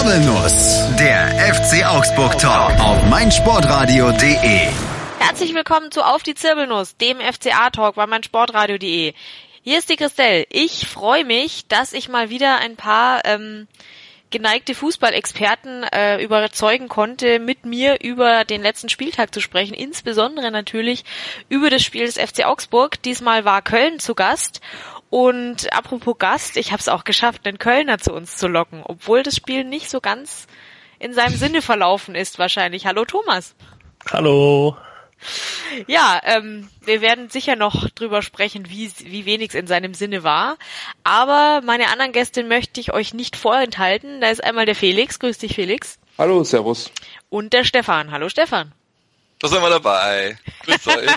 Zirbelnuss, der FC Augsburg Talk auf meinsportradio.de. Herzlich willkommen zu Auf die Zirbelnuss, dem FCA-Talk bei meinsportradio.de. Hier ist die Christelle. Ich freue mich, dass ich mal wieder ein paar geneigte Fußballexperten überzeugen konnte, mit mir über den letzten Spieltag zu sprechen, insbesondere natürlich über das Spiel des FC Augsburg. Diesmal war Köln zu Gast. Und apropos Gast, ich habe es auch geschafft, einen Kölner zu uns zu locken, obwohl das Spiel nicht so ganz in seinem Sinne verlaufen ist wahrscheinlich. Hallo Thomas. Hallo. Ja, wir werden sicher noch drüber sprechen, wie wenig es in seinem Sinne war. Aber meine anderen Gäste möchte ich euch nicht vorenthalten. Da ist einmal der Felix. Grüß dich, Felix. Hallo, servus. Und der Stefan. Hallo, Stefan. Da sind wir dabei. Grüß euch.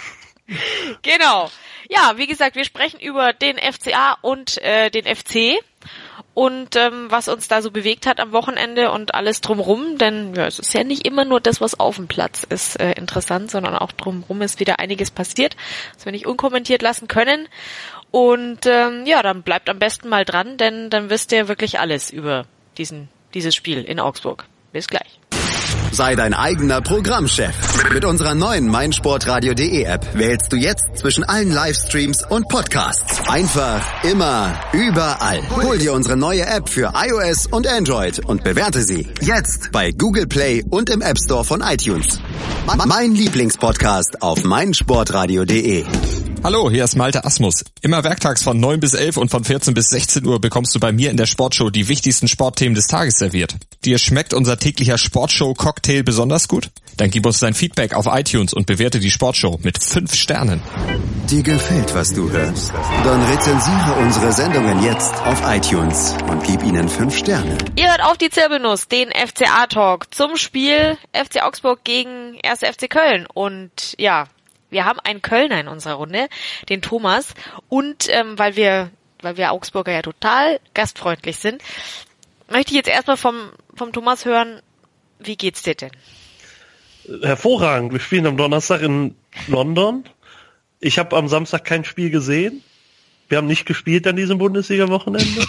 Genau. Ja, wie gesagt, wir sprechen über den FCA und den FC und was uns da so bewegt hat am Wochenende und alles drumrum, denn ja, es ist ja nicht immer nur das, was auf dem Platz ist, interessant, sondern auch drumrum ist wieder einiges passiert, was wir nicht unkommentiert lassen können. Und ja, dann bleibt am besten mal dran, denn dann wisst ihr wirklich alles über dieses Spiel in Augsburg. Bis gleich. Sei dein eigener Programmchef. Mit unserer neuen meinsportradio.de App wählst du jetzt zwischen allen Livestreams und Podcasts. Einfach, immer, überall. Hol dir unsere neue App für iOS und Android und bewerte sie jetzt bei Google Play und im App Store von iTunes. Mein Lieblingspodcast auf meinsportradio.de. Hallo, hier ist Malte Asmus. Immer werktags von 9 bis 11 und von 14 bis 16 Uhr bekommst du bei mir in der Sportshow die wichtigsten Sportthemen des Tages serviert. Dir schmeckt unser täglicher Sportshow-Cocktail besonders gut? Dann gib uns dein Feedback auf iTunes und bewerte die Sportshow mit 5 Sternen. Dir gefällt, was du hörst? Dann rezensiere unsere Sendungen jetzt auf iTunes und gib ihnen 5 Sterne. Ihr hört auf die Zirbelnuss, den FCA-Talk zum Spiel FC Augsburg gegen 1. FC Köln. Und ja, wir haben einen Kölner in unserer Runde, den Thomas. Und weil wir Augsburger ja total gastfreundlich sind, möchte ich jetzt erstmal vom Thomas hören, wie geht's dir denn? Hervorragend. Wir spielen am Donnerstag in London. Ich habe am Samstag kein Spiel gesehen. Wir haben nicht gespielt an diesem Bundesliga-Wochenende.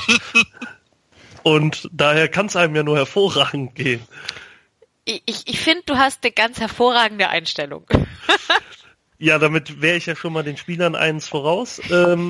Und daher kann es einem ja nur hervorragend gehen. Ich finde, du hast eine ganz hervorragende Einstellung. Ja, damit wäre ich ja schon mal den Spielern eins voraus.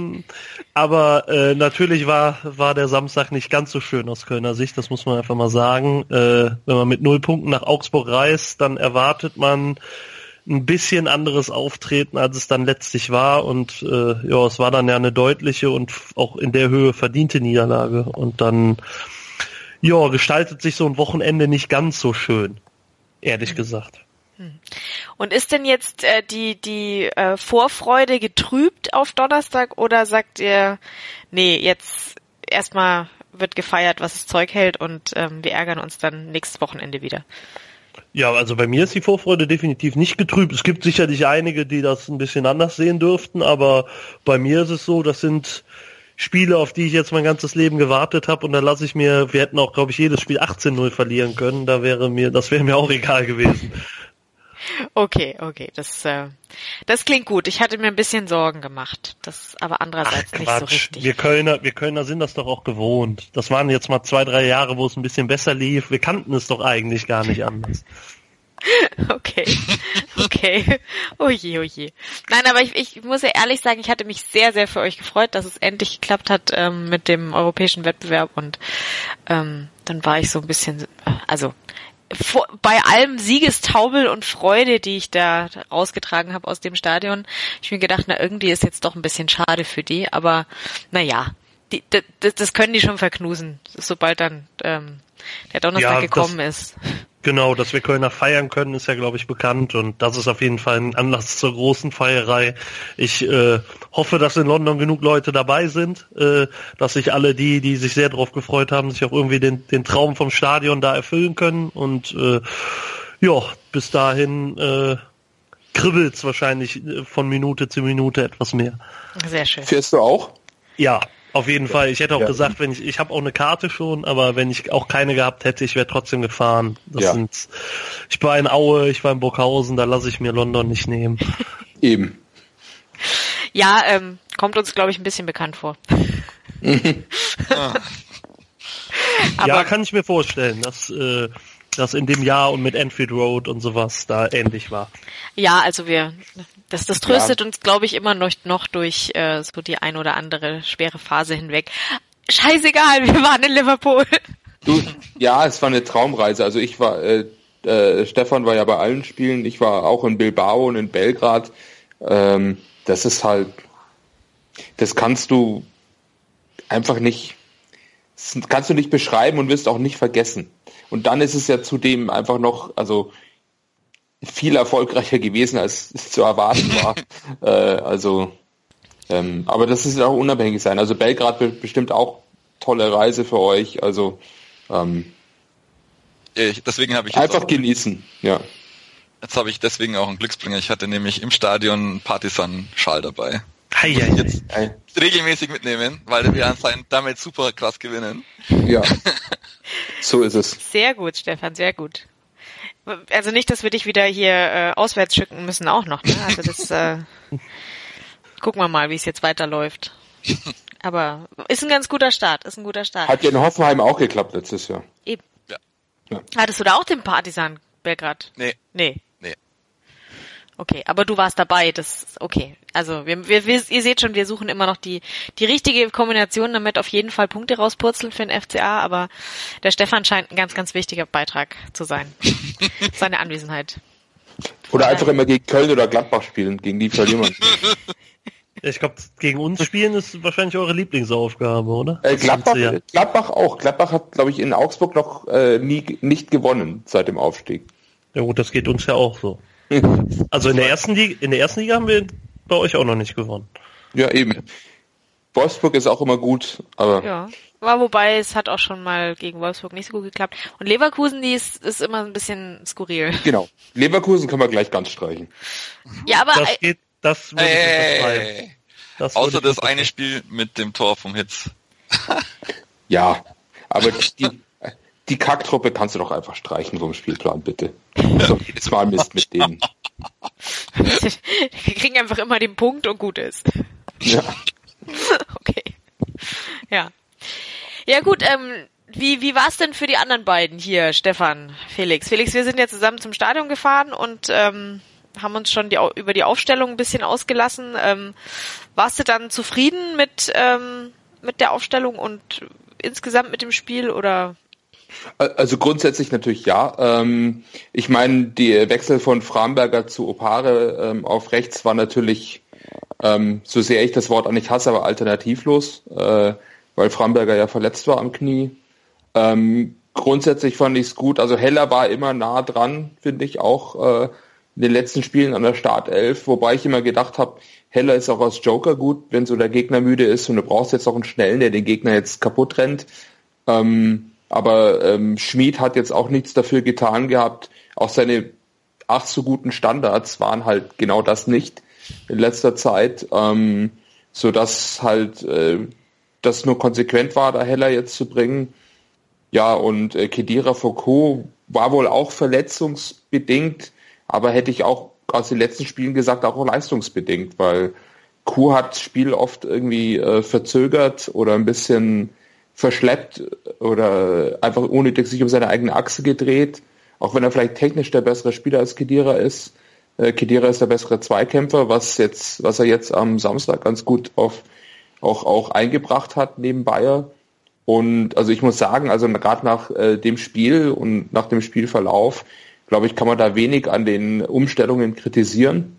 Aber natürlich war der Samstag nicht ganz so schön aus Kölner Sicht, das muss man einfach mal sagen. Wenn man mit 0 Punkten nach Augsburg reist, dann erwartet man ein bisschen anderes Auftreten, als es dann letztlich war. Und ja, es war dann ja eine deutliche und auch in der Höhe verdiente Niederlage. Und dann ja, gestaltet sich so ein Wochenende nicht ganz so schön, ehrlich gesagt. Und ist denn jetzt die Vorfreude getrübt auf Donnerstag oder sagt ihr, nee, jetzt erstmal wird gefeiert, was das Zeug hält und wir ärgern uns dann nächstes Wochenende wieder? Ja, also bei mir ist die Vorfreude definitiv nicht getrübt. Es gibt sicherlich einige, die das ein bisschen anders sehen dürften, aber bei mir ist es so, das sind Spiele, auf die ich jetzt mein ganzes Leben gewartet habe und da lasse ich mir, wir hätten auch, glaube ich, jedes Spiel 18-0 verlieren können, das wäre mir auch egal gewesen. Okay, das klingt gut. Ich hatte mir ein bisschen Sorgen gemacht, das aber andererseits nicht so richtig. Wir Kölner sind das doch auch gewohnt. Das waren jetzt mal 2-3 Jahre, wo es ein bisschen besser lief. Wir kannten es doch eigentlich gar nicht anders. Okay. Oh je. Nein, aber ich muss ja ehrlich sagen, ich hatte mich sehr, sehr für euch gefreut, dass es endlich geklappt hat mit dem europäischen Wettbewerb und dann war ich so ein bisschen, also bei allem Siegestaubel und Freude, die ich da rausgetragen habe aus dem Stadion, ich mir gedacht, na irgendwie ist jetzt doch ein bisschen schade für die, aber naja, das können die schon verknusen, sobald dann der Donnerstag gekommen ist. Genau, dass wir Kölner feiern können, ist ja, glaube ich, bekannt und das ist auf jeden Fall ein Anlass zur großen Feierei. Ich hoffe, dass in London genug Leute dabei sind, dass sich alle die sich sehr darauf gefreut haben, sich auch irgendwie den Traum vom Stadion da erfüllen können und ja, bis dahin kribbelt's wahrscheinlich von Minute zu Minute etwas mehr. Sehr schön. Fährst du auch? Ja. Auf jeden Fall. Ich hätte auch gesagt, ich habe auch eine Karte schon, aber wenn ich auch keine gehabt hätte, ich wäre trotzdem gefahren. Ich war in Aue, ich war in Burghausen, da lasse ich mir London nicht nehmen. Eben. Ja, kommt uns, glaube ich, ein bisschen bekannt vor. Ja, kann ich mir vorstellen, dass das in dem Jahr und mit Anfield Road und sowas da ähnlich war. Ja, also das tröstet uns, glaube ich, immer noch durch so die ein oder andere schwere Phase hinweg. Scheißegal, wir waren in Liverpool. Ja, es war eine Traumreise. Also ich war, Stefan war ja bei allen Spielen, ich war auch in Bilbao und in Belgrad. Das ist halt, das kannst du einfach nicht, beschreiben und wirst auch nicht vergessen. Und dann ist es ja zudem einfach noch, also viel erfolgreicher gewesen, als es zu erwarten war. Aber das ist auch unabhängig sein. Also Belgrad wird bestimmt auch tolle Reise für euch. Also deswegen habe ich einfach genießen. Ja. Jetzt habe ich deswegen auch einen Glücksbringer. Ich hatte nämlich im Stadion einen Partisan-Schal dabei. Jetzt regelmäßig mitnehmen, weil wir anscheinend damit super krass gewinnen. Ja, so ist es. Sehr gut, Stefan, sehr gut. Also nicht, dass wir dich wieder hier auswärts schicken müssen auch noch. Ne? Also das gucken wir mal, wie es jetzt weiterläuft. Aber ist ein ganz guter Start. Hat ja in Hoffenheim auch geklappt letztes Jahr. Eben. Ja. Hattest du da auch den Partisan Belgrad? Nee. Okay, aber du warst dabei, das ist okay. Also ihr seht schon, wir suchen immer noch die richtige Kombination, damit auf jeden Fall Punkte rauspurzeln für den FCA, aber der Stefan scheint ein ganz, ganz wichtiger Beitrag zu sein. Seine Anwesenheit. Oder einfach immer gegen Köln oder Gladbach spielen, gegen die verlieren wir. Ich glaube, gegen uns spielen ist wahrscheinlich eure Lieblingsaufgabe, oder? Gladbach auch. Gladbach hat, glaube ich, in Augsburg noch nicht gewonnen seit dem Aufstieg. Ja gut, das geht uns ja auch so. Also in der ersten Liga haben wir bei euch auch noch nicht gewonnen. Ja, eben. Wolfsburg ist auch immer gut, aber... Ja, wobei es hat auch schon mal gegen Wolfsburg nicht so gut geklappt. Und Leverkusen, die ist immer ein bisschen skurril. Genau. Leverkusen können wir gleich ganz streichen. Ja, aber... Das würde ich unterschreiben. Außer das eine Spiel mit dem Tor vom Hitz. Ja, aber die Kacktruppe kannst du doch einfach streichen vom Spielplan, bitte. So, jedes Mal Mist mit denen. Wir kriegen einfach immer den Punkt und gut ist. Ja. Okay. Ja. Ja gut, wie war's denn für die anderen beiden hier, Stefan, Felix? Felix, wir sind ja zusammen zum Stadion gefahren und haben uns schon über die Aufstellung ein bisschen ausgelassen. Warst du dann zufrieden mit der Aufstellung und insgesamt mit dem Spiel oder? Also grundsätzlich natürlich ja. Ich meine, die Wechsel von Framberger zu Opare auf rechts war natürlich, so sehr ich das Wort auch nicht hasse, aber alternativlos, weil Framberger ja verletzt war am Knie. Grundsätzlich fand ich es gut. Also Heller war immer nah dran, finde ich auch in den letzten Spielen an der Startelf, wobei ich immer gedacht habe, Heller ist auch als Joker gut, wenn so der Gegner müde ist und du brauchst jetzt auch einen Schnellen, der den Gegner jetzt kaputt rennt. Aber Schmid hat jetzt auch nichts dafür getan gehabt. Auch seine ach so guten Standards waren halt genau das nicht in letzter Zeit, sodass halt das nur konsequent war, da Heller jetzt zu bringen. Ja, und Khedira Foucault war wohl auch verletzungsbedingt, aber hätte ich auch aus den letzten Spielen gesagt, auch leistungsbedingt, weil Kuh hat das Spiel oft irgendwie verzögert oder ein bisschen verschleppt oder einfach unnötig sich um seine eigene Achse gedreht, auch wenn er vielleicht technisch der bessere Spieler als Khedira ist. Khedira ist der bessere Zweikämpfer, was er jetzt am Samstag ganz gut auch eingebracht hat neben Bayer. Und also ich muss sagen, also gerade nach dem Spiel und nach dem Spielverlauf, glaube ich, kann man da wenig an den Umstellungen kritisieren,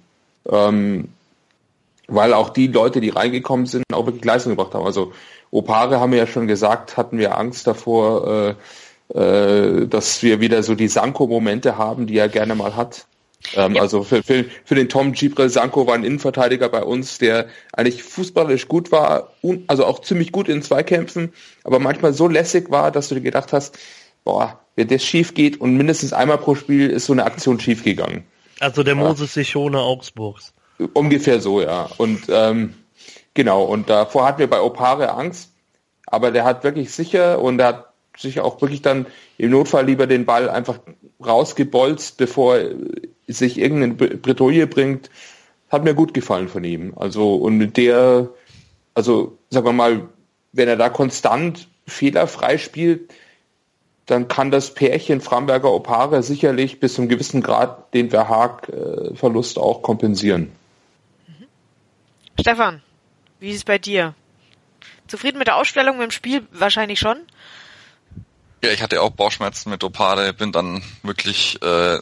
weil auch die Leute, die reingekommen sind, auch wirklich Leistung gebracht haben. Also Opare haben wir ja schon gesagt, hatten wir Angst davor, dass wir wieder so die Sanko-Momente haben, die er gerne mal hat. Also für den Tom Gibril Sanko war ein Innenverteidiger bei uns, der eigentlich fußballerisch gut war, also auch ziemlich gut in Zweikämpfen, aber manchmal so lässig war, dass du dir gedacht hast, boah, wenn das schief geht und mindestens einmal pro Spiel ist so eine Aktion schief gegangen. Also der Moses Sichone Augsburgs. Ungefähr so, ja. Und genau, und davor hatten wir bei Opare Angst, aber der hat wirklich sicher und er hat sich auch wirklich dann im Notfall lieber den Ball einfach rausgebolzt, bevor sich irgendeine Bredouille bringt. Hat mir gut gefallen von ihm. Also, und mit sagen wir mal, wenn er da konstant fehlerfrei spielt, dann kann das Pärchen Framberger-Opare sicherlich bis zu einem gewissen Grad den Verhaag-Verlust auch kompensieren. Stefan, wie ist es bei dir? Zufrieden mit der Ausstellung, mit dem Spiel? Wahrscheinlich schon. Ja, ich hatte auch Bauchschmerzen mit Opare, bin dann wirklich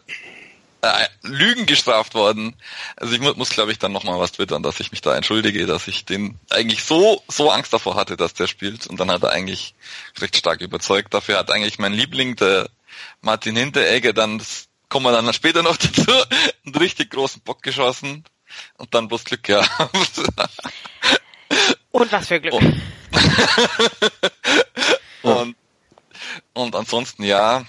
Lügen gestraft worden. Also ich muss glaube ich, dann nochmal was twittern, dass ich mich da entschuldige, dass ich den eigentlich so Angst davor hatte, dass der spielt. Und dann hat er eigentlich recht stark überzeugt. Dafür hat eigentlich mein Liebling, der Martin Hinteregger, dann, das kommen wir dann später noch dazu, einen richtig großen Bock geschossen. Und dann bloß Glück gehabt. Und was für Glück. Und ansonsten, ja,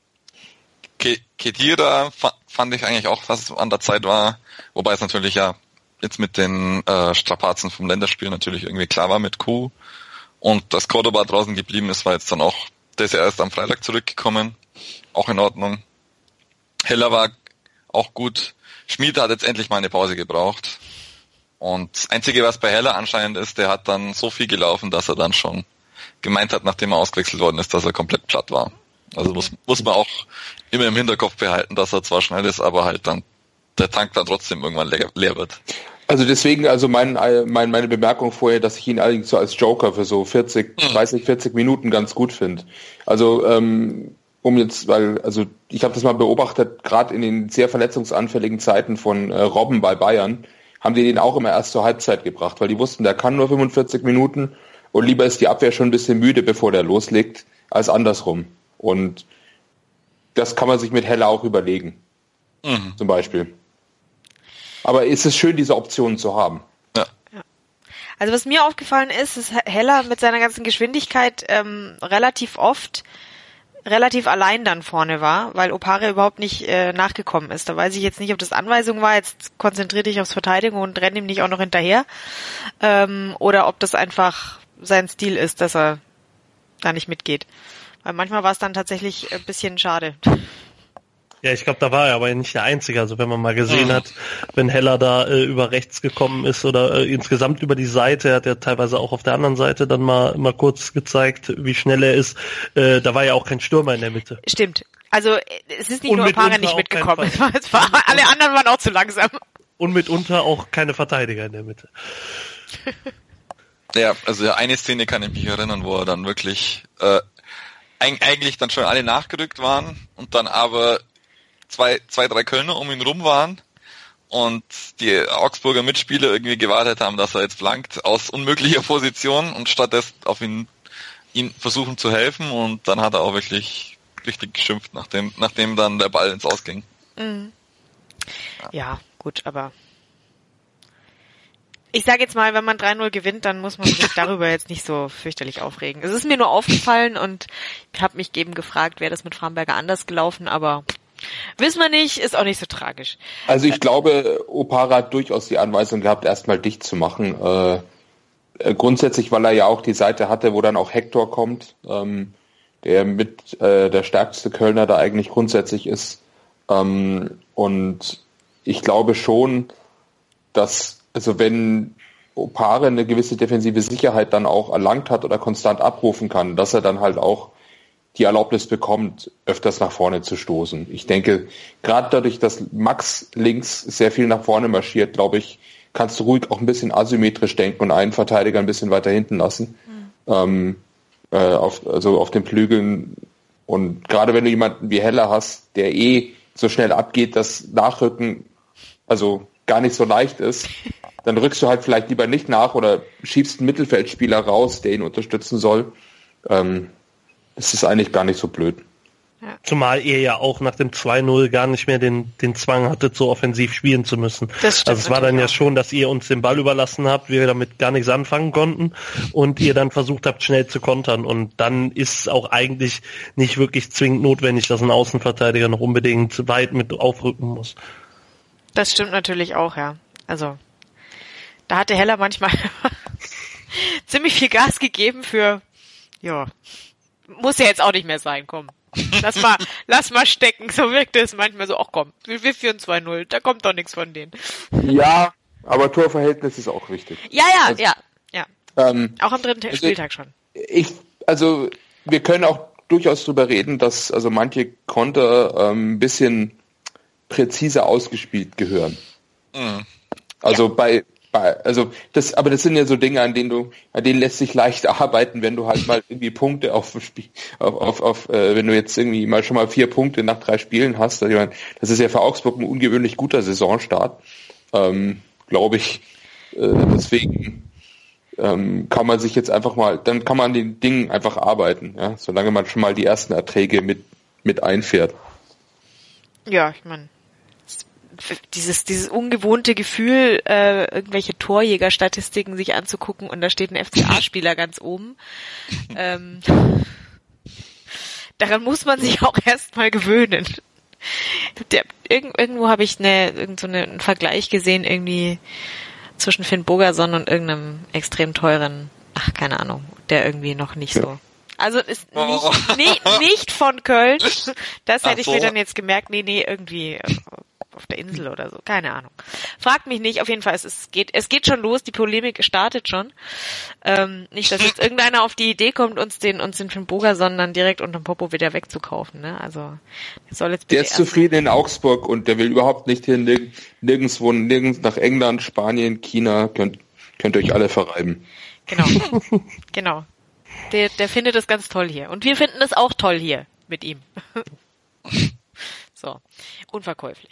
Khedira fand ich eigentlich auch, was an der Zeit war, wobei es natürlich ja jetzt mit den Strapazen vom Länderspiel natürlich irgendwie klar war mit Kuh. Und dass Cordoba draußen geblieben ist, war jetzt dann auch, der ist ja erst am Freitag zurückgekommen, auch in Ordnung. Heller war auch gut. Schmid hat jetzt endlich mal eine Pause gebraucht. Und das Einzige, was bei Heller anscheinend ist, der hat dann so viel gelaufen, dass er dann schon gemeint hat, nachdem er ausgewechselt worden ist, dass er komplett platt war. Also muss man auch immer im Hinterkopf behalten, dass er zwar schnell ist, aber halt dann der Tank dann trotzdem irgendwann leer wird. Also deswegen, meine Bemerkung vorher, dass ich ihn allerdings so als Joker für so 40 Minuten ganz gut finde. Also ich habe das mal beobachtet, gerade in den sehr verletzungsanfälligen Zeiten von Robben bei Bayern, haben die den auch immer erst zur Halbzeit gebracht, weil die wussten, der kann nur 45 Minuten und lieber ist die Abwehr schon ein bisschen müde, bevor der loslegt, als andersrum. Und das kann man sich mit Heller auch überlegen, zum Beispiel. Aber es ist schön, diese Optionen zu haben. Ja. Also was mir aufgefallen ist, dass Heller mit seiner ganzen Geschwindigkeit relativ oft relativ allein dann vorne war, weil Opare überhaupt nicht nachgekommen ist. Da weiß ich jetzt nicht, ob das Anweisung war, jetzt konzentrier dich aufs Verteidigen und renn ihm nicht auch noch hinterher. Oder ob das einfach sein Stil ist, dass er da nicht mitgeht. Weil manchmal war es dann tatsächlich ein bisschen schade. Ja, ich glaube, da war er aber nicht der Einzige. Also wenn man mal gesehen hat, wenn Heller da über rechts gekommen ist oder insgesamt über die Seite, hat er teilweise auch auf der anderen Seite dann mal kurz gezeigt, wie schnell er ist. Da war ja auch kein Stürmer in der Mitte. Stimmt. Also es ist nicht nur Opare nicht mitgekommen. Alle anderen waren auch zu langsam. Und mitunter auch keine Verteidiger in der Mitte. Ja, also eine Szene kann ich mich erinnern, wo er dann wirklich eigentlich dann schon alle nachgerückt waren und dann aber zwei, drei Kölner um ihn rum waren und die Augsburger Mitspieler irgendwie gewartet haben, dass er jetzt flankt aus unmöglicher Position und stattdessen auf ihn versuchen zu helfen und dann hat er auch wirklich richtig geschimpft, nachdem dann der Ball ins Aus ging. Mhm. Ja, gut, aber ich sage jetzt mal, wenn man 3-0 gewinnt, dann muss man sich darüber jetzt nicht so fürchterlich aufregen. Es ist mir nur aufgefallen und ich habe mich eben gefragt, wäre das mit Framberger anders gelaufen, aber wissen wir nicht, ist auch nicht so tragisch. Also ich glaube, Opara hat durchaus die Anweisung gehabt, erstmal dicht zu machen. Grundsätzlich, weil er ja auch die Seite hatte, wo dann auch Hector kommt, der mit der stärkste Kölner da eigentlich grundsätzlich ist. Und ich glaube schon, dass also wenn Opare eine gewisse defensive Sicherheit dann auch erlangt hat oder konstant abrufen kann, dass er dann halt auch die Erlaubnis bekommt, öfters nach vorne zu stoßen. Ich denke, gerade dadurch, dass Max links sehr viel nach vorne marschiert, glaube ich, kannst du ruhig auch ein bisschen asymmetrisch denken und einen Verteidiger ein bisschen weiter hinten lassen. Auf den Flügeln. Und gerade wenn du jemanden wie Heller hast, der so schnell abgeht, dass Nachrücken also gar nicht so leicht ist, dann rückst du halt vielleicht lieber nicht nach oder schiebst einen Mittelfeldspieler raus, der ihn unterstützen soll. Es ist eigentlich gar nicht so blöd. Ja. Zumal ihr ja auch nach dem 2-0 gar nicht mehr den Zwang hattet, so offensiv spielen zu müssen. Das stimmt, also es war dann ja schon, dass ihr uns den Ball überlassen habt, wir damit gar nichts anfangen konnten und ihr dann versucht habt, schnell zu kontern. Und dann ist es auch eigentlich nicht wirklich zwingend notwendig, dass ein Außenverteidiger noch unbedingt weit mit aufrücken muss. Das stimmt natürlich auch, ja. Also da hatte Heller manchmal ziemlich viel Gas gegeben für, ja, muss ja jetzt auch nicht mehr sein, komm. Lass mal stecken, so wirkt es manchmal so, ach komm, wir führen 2-0, da kommt doch nichts von denen. Ja, aber Torverhältnis ist auch wichtig. Ja. Auch am dritten Spieltag schon. Wir können auch durchaus drüber reden, dass also manche Konter ein bisschen präziser ausgespielt gehören. Mhm. Also aber das sind ja so Dinge, an denen lässt sich leicht arbeiten, wenn du halt mal irgendwie Punkte wenn du jetzt irgendwie mal schon mal 4 Punkte nach 3 Spielen hast. Also ich meine, das ist ja für Augsburg ein ungewöhnlich guter Saisonstart, glaube ich. Deswegen kann man sich jetzt einfach mal, dann kann man an den Dingen einfach arbeiten, ja, solange man schon mal die ersten Erträge mit einfährt. Ja, ich meine, dieses ungewohnte Gefühl, irgendwelche Torjägerstatistiken sich anzugucken und da steht ein FCA-Spieler ganz oben. Daran muss man sich auch erstmal gewöhnen. Irgendwo habe ich einen Vergleich gesehen, irgendwie zwischen Finn Bogerson und irgendeinem extrem teuren, keine Ahnung, der irgendwie noch nicht so. Also ist nicht von Köln. Das hätte ich mir dann jetzt gemerkt. Nee, irgendwie auf der Insel oder so. Keine Ahnung. Fragt mich nicht. Auf jeden Fall, es geht schon los. Die Polemik startet schon. Nicht, dass jetzt irgendeiner auf die Idee kommt, uns den Finn Bogerson dann direkt unterm Popo wieder wegzukaufen. Ne? Also soll jetzt der ist zufrieden in Augsburg und der will überhaupt nicht hier nirgends nach England, Spanien, China. Könnt ihr euch alle verreiben. Genau. Der findet es ganz toll hier. Und wir finden es auch toll hier mit ihm. So, unverkäuflich.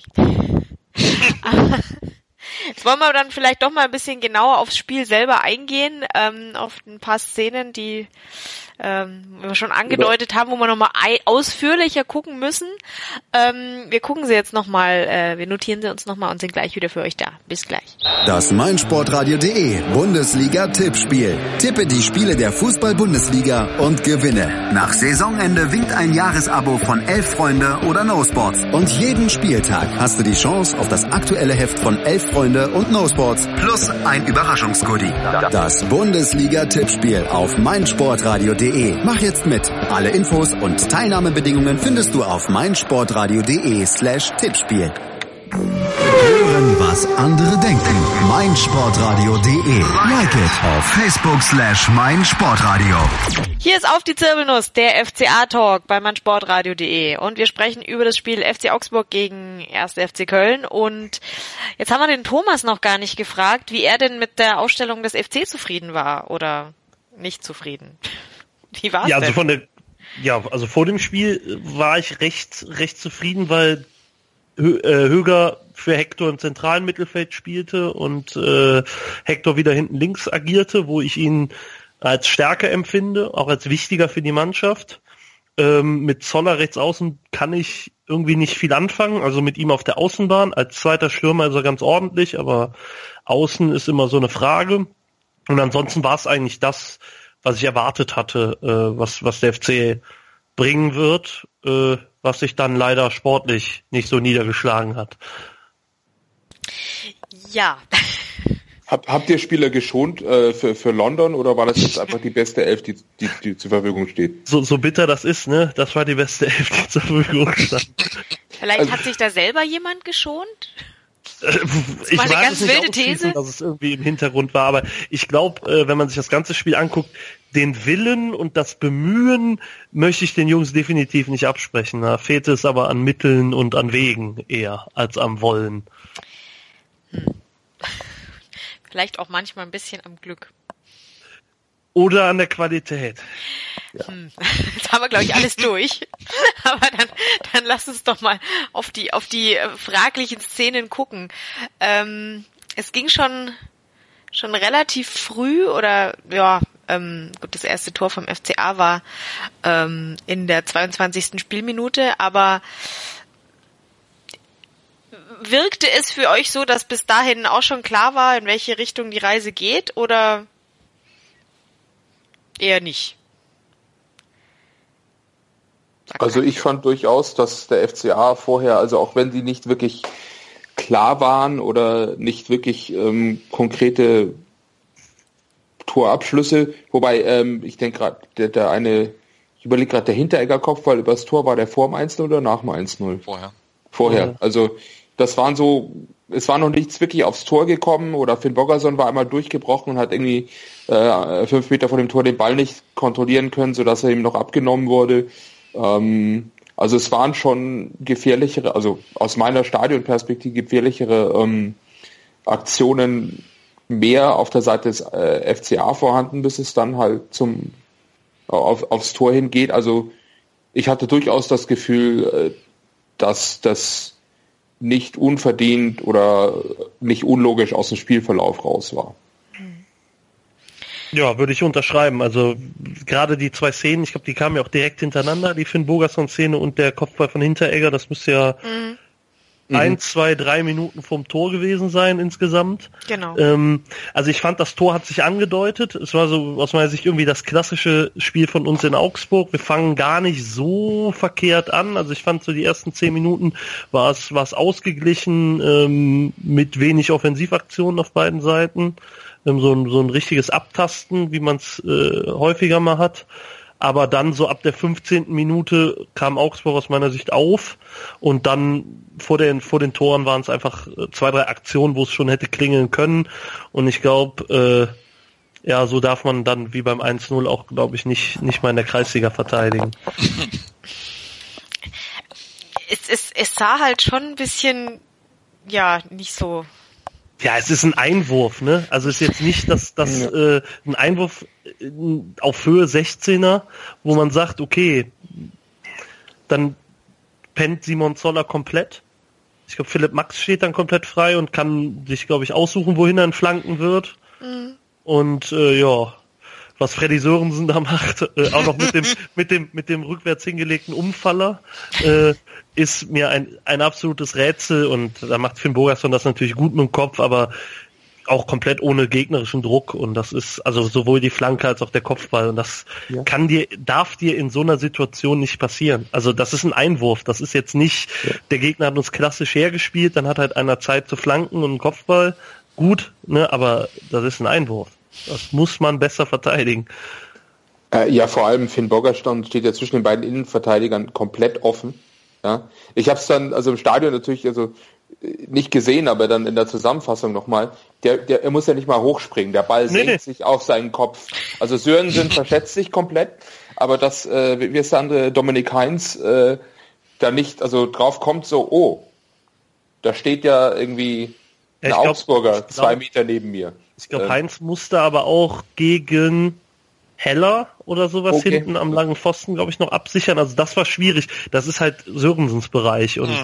Jetzt wollen wir dann vielleicht doch mal ein bisschen genauer aufs Spiel selber eingehen, auf ein paar Szenen, die wir schon angedeutet haben, wo wir nochmal ausführlicher gucken müssen. Wir gucken sie jetzt nochmal, wir notieren sie uns nochmal und sind gleich wieder für euch da. Bis gleich. Das meinsportradio.de Bundesliga-Tippspiel. Tippe die Spiele der Fußball-Bundesliga und gewinne. Nach Saisonende winkt ein Jahresabo von 11 Freunde oder No Sports. Und jeden Spieltag hast du die Chance auf das aktuelle Heft von 11 Freunde und No Sports plus ein Überraschungsgoodie. Das Bundesliga-Tippspiel auf meinsportradio.de. Mach jetzt mit. Alle Infos und Teilnahmebedingungen findest du auf meinsportradio.de/Tippspiel. Hören, was andere denken. meinsportradio.de. Like it auf Facebook/meinsportradio. Hier ist auf die Zirbelnuss, der FCA-Talk bei meinsportradio.de. Und wir sprechen über das Spiel FC Augsburg gegen 1. FC Köln. Und jetzt haben wir den Thomas noch gar nicht gefragt, wie er denn mit der Aufstellung des FC zufrieden war oder nicht zufrieden. Wie war's denn? Also vor dem Spiel war ich recht zufrieden, weil Höger für Hector im zentralen Mittelfeld spielte und Hector wieder hinten links agierte, wo ich ihn als stärker empfinde, auch als wichtiger für die Mannschaft. Mit Zoller rechts außen kann ich irgendwie nicht viel anfangen, also mit ihm auf der Außenbahn. Als zweiter Stürmer ist er ganz ordentlich, aber außen ist immer so eine Frage. Und ansonsten war es eigentlich das, was ich erwartet hatte, was der FC bringen wird, was sich dann leider sportlich nicht so niedergeschlagen hat. Ja. Habt ihr Spieler geschont für London oder war das jetzt einfach die beste Elf, die zur Verfügung steht? So bitter das ist, ne? Das war die beste Elf, die zur Verfügung stand. Vielleicht hat sich da selber jemand geschont? Ich weiß es nicht ausschließen, dass es irgendwie im Hintergrund war, aber ich glaube, wenn man sich das ganze Spiel anguckt, den Willen und das Bemühen möchte ich den Jungs definitiv nicht absprechen. Da fehlt es aber an Mitteln und an Wegen eher als am Wollen. Vielleicht auch manchmal ein bisschen am Glück. Oder an der Qualität. Ja. Jetzt haben wir, glaube ich, alles durch. Aber dann lass uns doch mal auf die fraglichen Szenen gucken. Es ging schon relativ früh oder gut, das erste Tor vom FCA war in der 22. Spielminute, aber wirkte es für euch so, dass bis dahin auch schon klar war, in welche Richtung die Reise geht, oder eher nicht? Also ich fand durchaus, dass der FCA vorher, also auch wenn sie nicht wirklich klar waren oder nicht wirklich konkrete Torabschlüsse, wobei ich denke gerade, ich überlege gerade, der Hinteregger Kopfball übers Tor, war der vor dem 1-0 oder nach dem 1-0? Vorher. Also es war noch nichts wirklich aufs Tor gekommen oder Finn Bogerson war einmal durchgebrochen und hat irgendwie 5 Meter vor dem Tor den Ball nicht kontrollieren können, sodass er ihm noch abgenommen wurde. Also es waren schon gefährlichere, also aus meiner Stadionperspektive gefährlichere Aktionen mehr auf der Seite des FCA vorhanden, bis es dann halt aufs Tor hingeht. Also ich hatte durchaus das Gefühl, dass das nicht unverdient oder nicht unlogisch aus dem Spielverlauf raus war. Ja, würde ich unterschreiben. Also gerade die 2 Szenen, ich glaube, die kamen ja auch direkt hintereinander, die Finn Bogerson-Szene und der Kopfball von Hinteregger, das müsste ja 1, 2, 3 Minuten vorm Tor gewesen sein insgesamt. Genau. Also ich fand, das Tor hat sich angedeutet. Es war so aus meiner Sicht irgendwie das klassische Spiel von uns in Augsburg. Wir fangen gar nicht so verkehrt an. Also ich fand so die ersten 10 Minuten war es ausgeglichen mit wenig Offensivaktionen auf beiden Seiten. So ein richtiges Abtasten, wie man es häufiger mal hat. Aber dann so ab der 15. Minute kam Augsburg aus meiner Sicht auf und dann vor den Toren waren es einfach 2, 3 Aktionen, wo es schon hätte klingeln können. Und ich glaube, so darf man dann wie beim 1-0 auch, glaube ich, nicht mal in der Kreisliga verteidigen. Es sah halt schon ein bisschen, nicht so. Ja, es ist ein Einwurf, ne? Also es ist jetzt nicht ein Einwurf auf Höhe 16er, wo man sagt, okay, dann pennt Simon Zoller komplett. Ich glaube, Philipp Max steht dann komplett frei und kann sich, glaube ich, aussuchen, wohin er entflanken wird. Und was Freddy Sörensen da macht, auch noch mit dem rückwärts hingelegten Umfaller, ist mir ein absolutes Rätsel und da macht Finn Bogerson das natürlich gut mit dem Kopf, aber auch komplett ohne gegnerischen Druck und das ist also sowohl die Flanke als auch der Kopfball und das darf dir in so einer Situation nicht passieren. Also das ist ein Einwurf, das ist jetzt nicht, der Gegner hat uns klassisch hergespielt, dann hat halt einer Zeit zu flanken und einen Kopfball, gut, ne, aber das ist ein Einwurf. Das muss man besser verteidigen. Vor allem Finn Bogerson steht ja zwischen den beiden Innenverteidigern komplett offen. Ja, ich habe es dann also im Stadion natürlich nicht gesehen, aber dann in der Zusammenfassung nochmal. Er muss ja nicht mal hochspringen. Der Ball senkt sich auf seinen Kopf. Also Sörensen verschätzt sich komplett, aber dass wie es der andere Dominik Heinz da nicht drauf kommt, da steht ja irgendwie ein Augsburger 2 Meter neben mir. Ich glaube, Heinz musste aber auch gegen Heller oder sowas hinten am langen Pfosten, glaube ich, noch absichern. Also das war schwierig. Das ist halt Sörensens Bereich und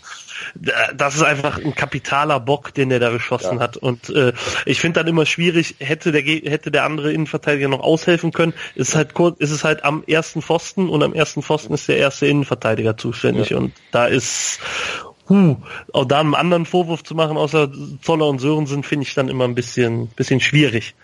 das ist einfach ein kapitaler Bock, den der da geschossen hat. Und ich finde dann immer schwierig, hätte der andere Innenverteidiger noch aushelfen können. Ist es halt am ersten Pfosten und am ersten Pfosten ist der erste Innenverteidiger zuständig und da ist auch da einen anderen Vorwurf zu machen, außer Zoller und Sörensen, finde ich dann immer ein bisschen schwierig.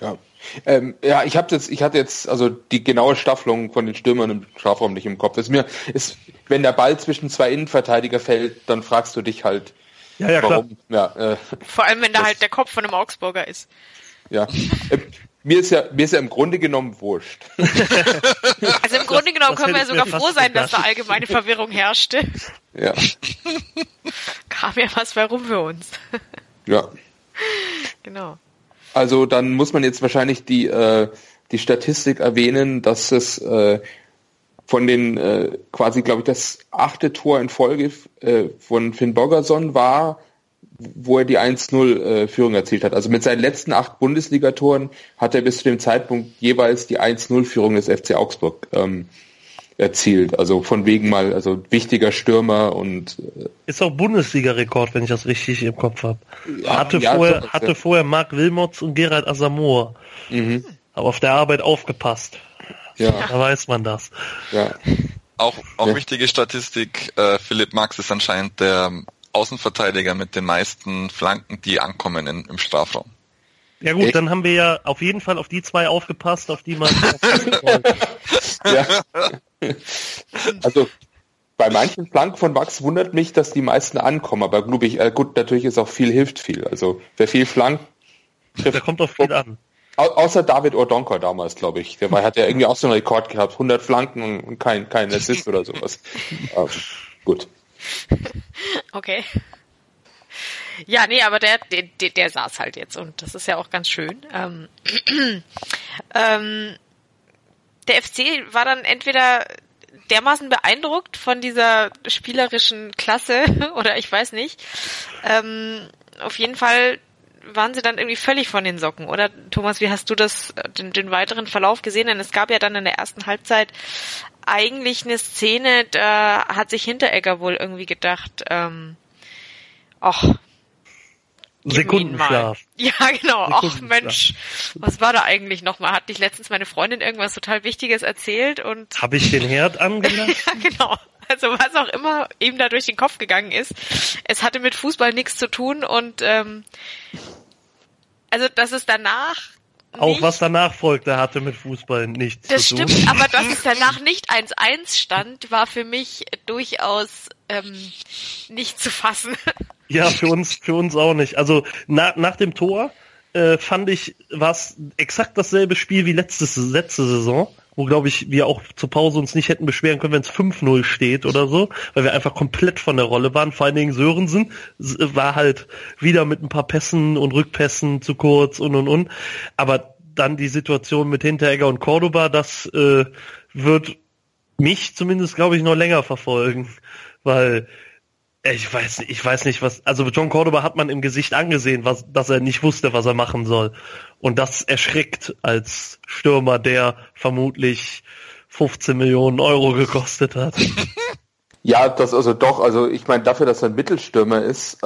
Ja. Ich hatte jetzt also die genaue Staffelung von den Stürmern im Strafraum nicht im Kopf. Wenn der Ball zwischen 2 Innenverteidiger fällt, dann fragst du dich halt, warum. Klar. Vor allem, wenn da halt der Kopf von einem Augsburger ist. Ja. Mir ist ja im Grunde genommen wurscht. Also im Grunde genommen können wir ja sogar froh sein, dass da allgemeine Verwirrung herrschte. Ja. Kam ja was bei rum für uns. Ja. Genau. Also dann muss man jetzt wahrscheinlich die Statistik erwähnen, dass es von den quasi, glaube ich, das 8. Tor in Folge von Finn Bogerson war, wo er die 1-0 Führung erzielt hat. Also mit seinen letzten 8 Bundesligatoren hat er bis zu dem Zeitpunkt jeweils die 1-0 Führung des FC Augsburg erzielt. Also von wegen mal, also wichtiger Stürmer und ist auch Bundesliga-Rekord, wenn ich das richtig im Kopf habe. Hatte vorher Marc Wilmots und Gerald Asamoah. Aber auf der Arbeit aufgepasst. Ja. Da weiß man das. Ja. Auch wichtige Statistik, Philipp Max ist anscheinend der Außenverteidiger mit den meisten Flanken, die ankommen im Strafraum. Ja gut, dann haben wir ja auf jeden Fall auf die 2 aufgepasst, auf die man Ja. Also bei manchen Flanken von Max wundert mich, dass die meisten ankommen, aber gut, natürlich ist auch hilft viel. Also wer viel flankt, da kommt auch viel an. Außer David Ordonker damals, glaube ich. Der hat ja irgendwie auch so einen Rekord gehabt, 100 Flanken und kein Assist oder sowas. Gut. Okay. Ja, nee, aber der saß halt jetzt und das ist ja auch ganz schön. Der FC war dann entweder dermaßen beeindruckt von dieser spielerischen Klasse oder ich weiß nicht. Auf jeden Fall waren sie dann irgendwie völlig von den Socken, oder? Thomas, wie hast du den weiteren Verlauf gesehen? Denn es gab ja dann in der ersten Halbzeit eigentlich eine Szene, da hat sich Hinteregger wohl irgendwie gedacht, Sekundenschlaf. Ja, genau. Ach Mensch, was war da eigentlich nochmal? Hat dich letztens meine Freundin irgendwas total Wichtiges erzählt und... Habe ich den Herd angelassen? Ja, genau. Also was auch immer ihm da durch den Kopf gegangen ist. Es hatte mit Fußball nichts zu tun und also dass es danach... Auch was danach folgte, hatte mit Fußball nichts zu tun. Das stimmt, aber dass es danach nicht 1-1 stand, war für mich durchaus nicht zu fassen. Ja, für uns auch nicht. Also nach dem Tor fand ich, war es exakt dasselbe Spiel wie letzte Saison, wo, glaube ich, wir auch zur Pause uns nicht hätten beschweren können, wenn es 5-0 steht oder so, weil wir einfach komplett von der Rolle waren. Vor allen Dingen Sörensen war halt wieder mit ein paar Pässen und Rückpässen zu kurz und. Aber dann die Situation mit Hinteregger und Cordoba, das wird mich zumindest, glaube ich, noch länger verfolgen, weil ich weiß nicht, was, also John Cordoba hat man im Gesicht angesehen, dass er nicht wusste, was er machen soll. Und das erschreckt als Stürmer, der vermutlich 15 Millionen Euro gekostet hat. Ja, das also ich meine, dafür, dass er ein Mittelstürmer ist,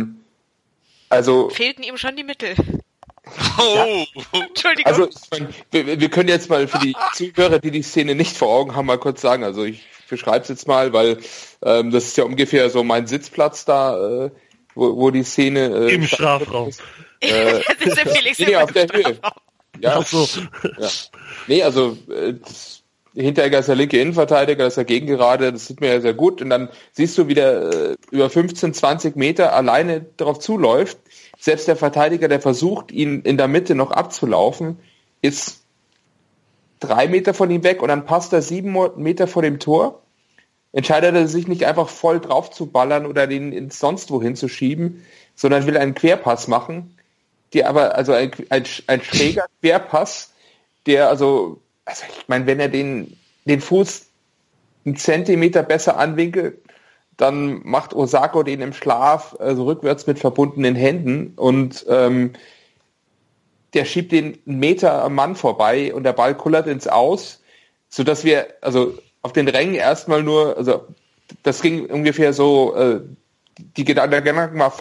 fehlten ihm schon die Mittel. Oh! Ja. Entschuldigung. Also ich meine, wir können jetzt mal für die Zuhörer, die Szene nicht vor Augen haben, mal kurz sagen, also ich beschreibe es jetzt mal, weil das ist ja ungefähr so mein Sitzplatz da, wo die Szene... Im Strafraum. Auf der Höhe. Ja. Ach so. Ja. Nee, also Hinteregger ist der linke Innenverteidiger, das ist dagegen gerade, das sieht man ja sehr gut. Und dann siehst du, wie der über 15, 20 Meter alleine drauf zuläuft. Selbst der Verteidiger, der versucht, ihn in der Mitte noch abzulaufen, ist 3 Meter von ihm weg und dann passt er 7 Meter vor dem Tor. Entscheidet er sich nicht einfach voll drauf zu ballern oder den sonst wohin zu schieben, sondern will einen Querpass machen, der aber, also ein schräger Querpass, der also ich meine, wenn er den Fuß einen Zentimeter besser anwinkelt, dann macht Osako den im Schlaf, also rückwärts mit verbundenen Händen und der schiebt den einen Meter am Mann vorbei und der Ball kullert ins Aus, sodass wir, also auf den Rängen erstmal nur, also das ging ungefähr so, der Gedanke war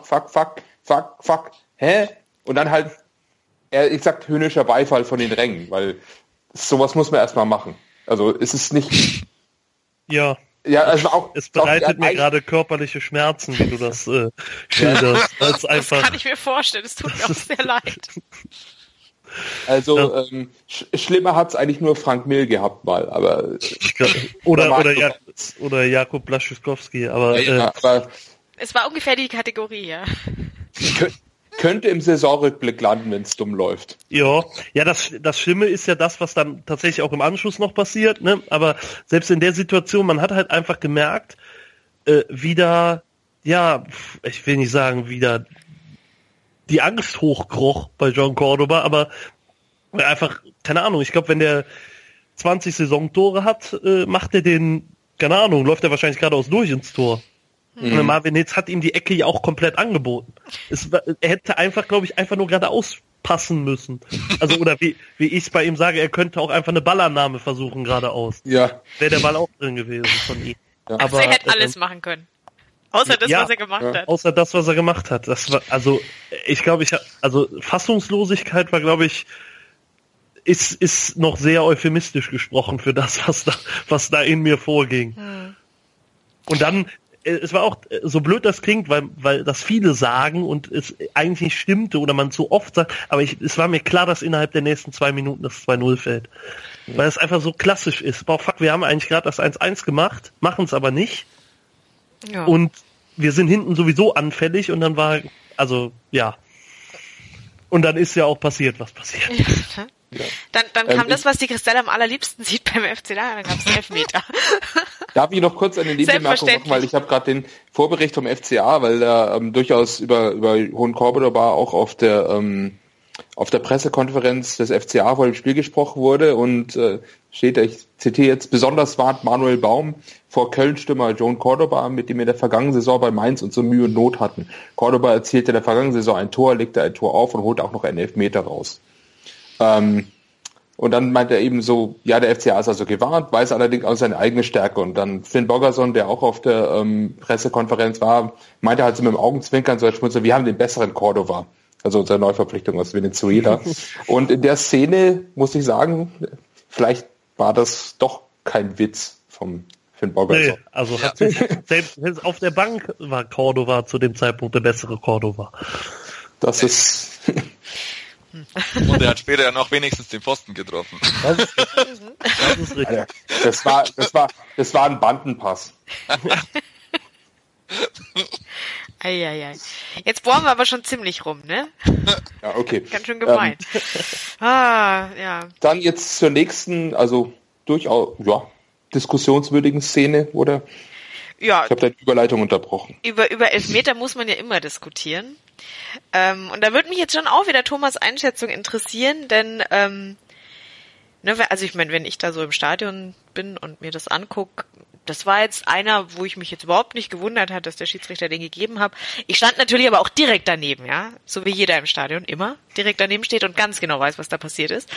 fuck, hä? Und dann halt, ich sag höhnischer Beifall von den Rängen, weil sowas muss man erstmal machen. Also es ist nicht... Ja. Ja, also auch, es bereitet mir gerade körperliche Schmerzen, wie du das schilderst. Das kann ich mir vorstellen, es tut mir auch sehr leid. Also schlimmer hat's eigentlich nur Frank Mill gehabt mal, aber oder Jakub Blaszczykowski, aber es war ungefähr die Kategorie, ja. Könnte im Saisonrückblick landen, wenn es dumm läuft. Ja, das Schlimme ist ja das, was dann tatsächlich auch im Anschluss noch passiert, ne? Aber selbst in der Situation, man hat halt einfach gemerkt, wieder, ja, ich will nicht sagen, wieder die Angst hochkroch bei John Cordoba, aber einfach, keine Ahnung, ich glaube, wenn der 20 Saisontore hat, macht er den, keine Ahnung, läuft er wahrscheinlich geradeaus durch ins Tor. Und Marvin Hitz hat ihm die Ecke ja auch komplett angeboten. Er hätte einfach, glaube ich, einfach nur geradeaus passen müssen. Also, oder wie ich es bei ihm sage, er könnte auch einfach eine Ballannahme versuchen geradeaus. Ja. Wäre der Ball auch drin gewesen von ihm. Ja. Aber er hätte alles machen können. Außer das, was er gemacht hat. Außer das, was er gemacht hat. Das war, also, ich glaube, Fassungslosigkeit war, glaube ich, ist noch sehr euphemistisch gesprochen für das, was da in mir vorging. Und dann, es war auch, so blöd das klingt, weil das viele sagen und es eigentlich nicht stimmte oder man so oft sagt, aber es war mir klar, dass innerhalb der nächsten 2 Minuten das 2-0 fällt. Ja. Weil es einfach so klassisch ist. Boah, fuck, wir haben eigentlich gerade das 1-1 gemacht, machen es aber nicht. Ja. Und wir sind hinten sowieso anfällig und dann war, also, ja. Und dann ist ja auch passiert, was passiert ist. Ja. Dann kam das, was die Christelle am allerliebsten sieht beim FC, dann gab es einen Elfmeter. Darf ich noch kurz eine Nebenbemerkung machen, weil ich habe gerade den Vorbericht vom FCA, weil da durchaus über Hohen Cordoba auch auf der Pressekonferenz des FCA vor dem Spiel gesprochen wurde und steht, ich zitiere jetzt, besonders warnt Manuel Baum vor Köln-Stürmer Joan Cordoba, mit dem wir in der vergangenen Saison bei Mainz und so Mühe und Not hatten. Cordoba erzielte in der vergangenen Saison ein Tor, legte ein Tor auf und holte auch noch einen Elfmeter raus. Und dann meint er eben so, ja, der FCA ist also gewarnt, weiß allerdings auch seine eigene Stärke. Und dann Finn Bogerson, der auch auf der Pressekonferenz war, meinte halt so mit dem Augenzwinkern so als Schmunzel, wir haben den besseren Cordoba. Also unsere Neuverpflichtung aus Venezuela. Und in der Szene, muss ich sagen, vielleicht war das doch kein Witz vom Finn Bogerson. Nee, also hat sich, selbst auf der Bank war Cordoba zu dem Zeitpunkt der bessere Cordoba. Das ist... Und er hat später ja noch wenigstens den Pfosten getroffen. Das ist richtig. Das war ein Bandenpass. Eieiei. Jetzt bohren wir aber schon ziemlich rum, ne? Ja, okay. Ganz schön gemeint. Ja. Dann jetzt zur nächsten, also durchaus, ja, diskussionswürdigen Szene, oder? Ja. Ich habe deine Überleitung unterbrochen. Über Elfmeter muss man ja immer diskutieren. Und da würde mich jetzt schon auch wieder Thomas' Einschätzung interessieren, denn also ich meine, wenn ich da so im Stadion bin und mir das angucke, das war jetzt einer, wo ich mich jetzt überhaupt nicht gewundert hat, dass der Schiedsrichter den gegeben hat. Ich stand natürlich aber auch direkt daneben, ja, so wie jeder im Stadion immer direkt daneben steht und ganz genau weiß, was da passiert ist.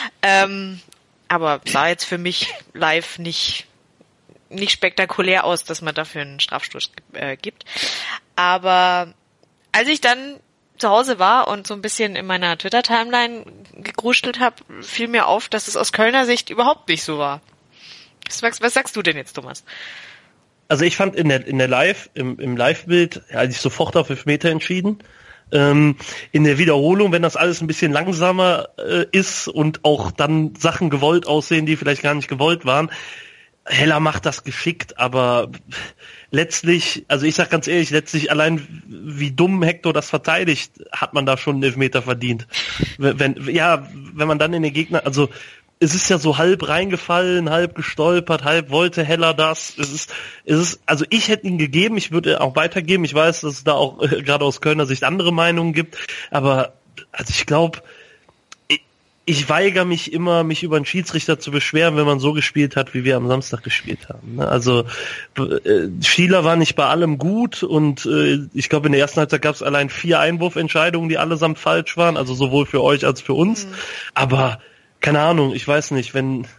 Aber sah jetzt für mich live nicht spektakulär aus, dass man dafür einen Strafstoß gibt. Aber als ich dann zu Hause war und so ein bisschen in meiner Twitter-Timeline gegruschelt habe, fiel mir auf, dass es aus Kölner Sicht überhaupt nicht so war. Was sagst du denn jetzt, Thomas? Also ich fand im Live-Bild, hatte ich sofort auf Elfmeter entschieden. In der Wiederholung, wenn das alles ein bisschen langsamer ist und auch dann Sachen gewollt aussehen, die vielleicht gar nicht gewollt waren, Heller macht das geschickt, aber letztlich, also ich sag ganz ehrlich, letztlich allein wie dumm Hector das verteidigt, hat man da schon einen Elfmeter verdient. Wenn man dann in den Gegner, also es ist ja so halb reingefallen, halb gestolpert, halb wollte Heller das. Es ist, also ich hätte ihn gegeben, ich würde auch weitergeben. Ich weiß, dass es da auch gerade aus Kölner Sicht andere Meinungen gibt, aber also ich glaube, ich weigere mich immer, mich über einen Schiedsrichter zu beschweren, wenn man so gespielt hat, wie wir am Samstag gespielt haben. Also Schieler war nicht bei allem gut und ich glaube, in der ersten Halbzeit gab es allein 4 Einwurfentscheidungen, die allesamt falsch waren, also sowohl für euch als für uns. Aber keine Ahnung, ich weiß nicht,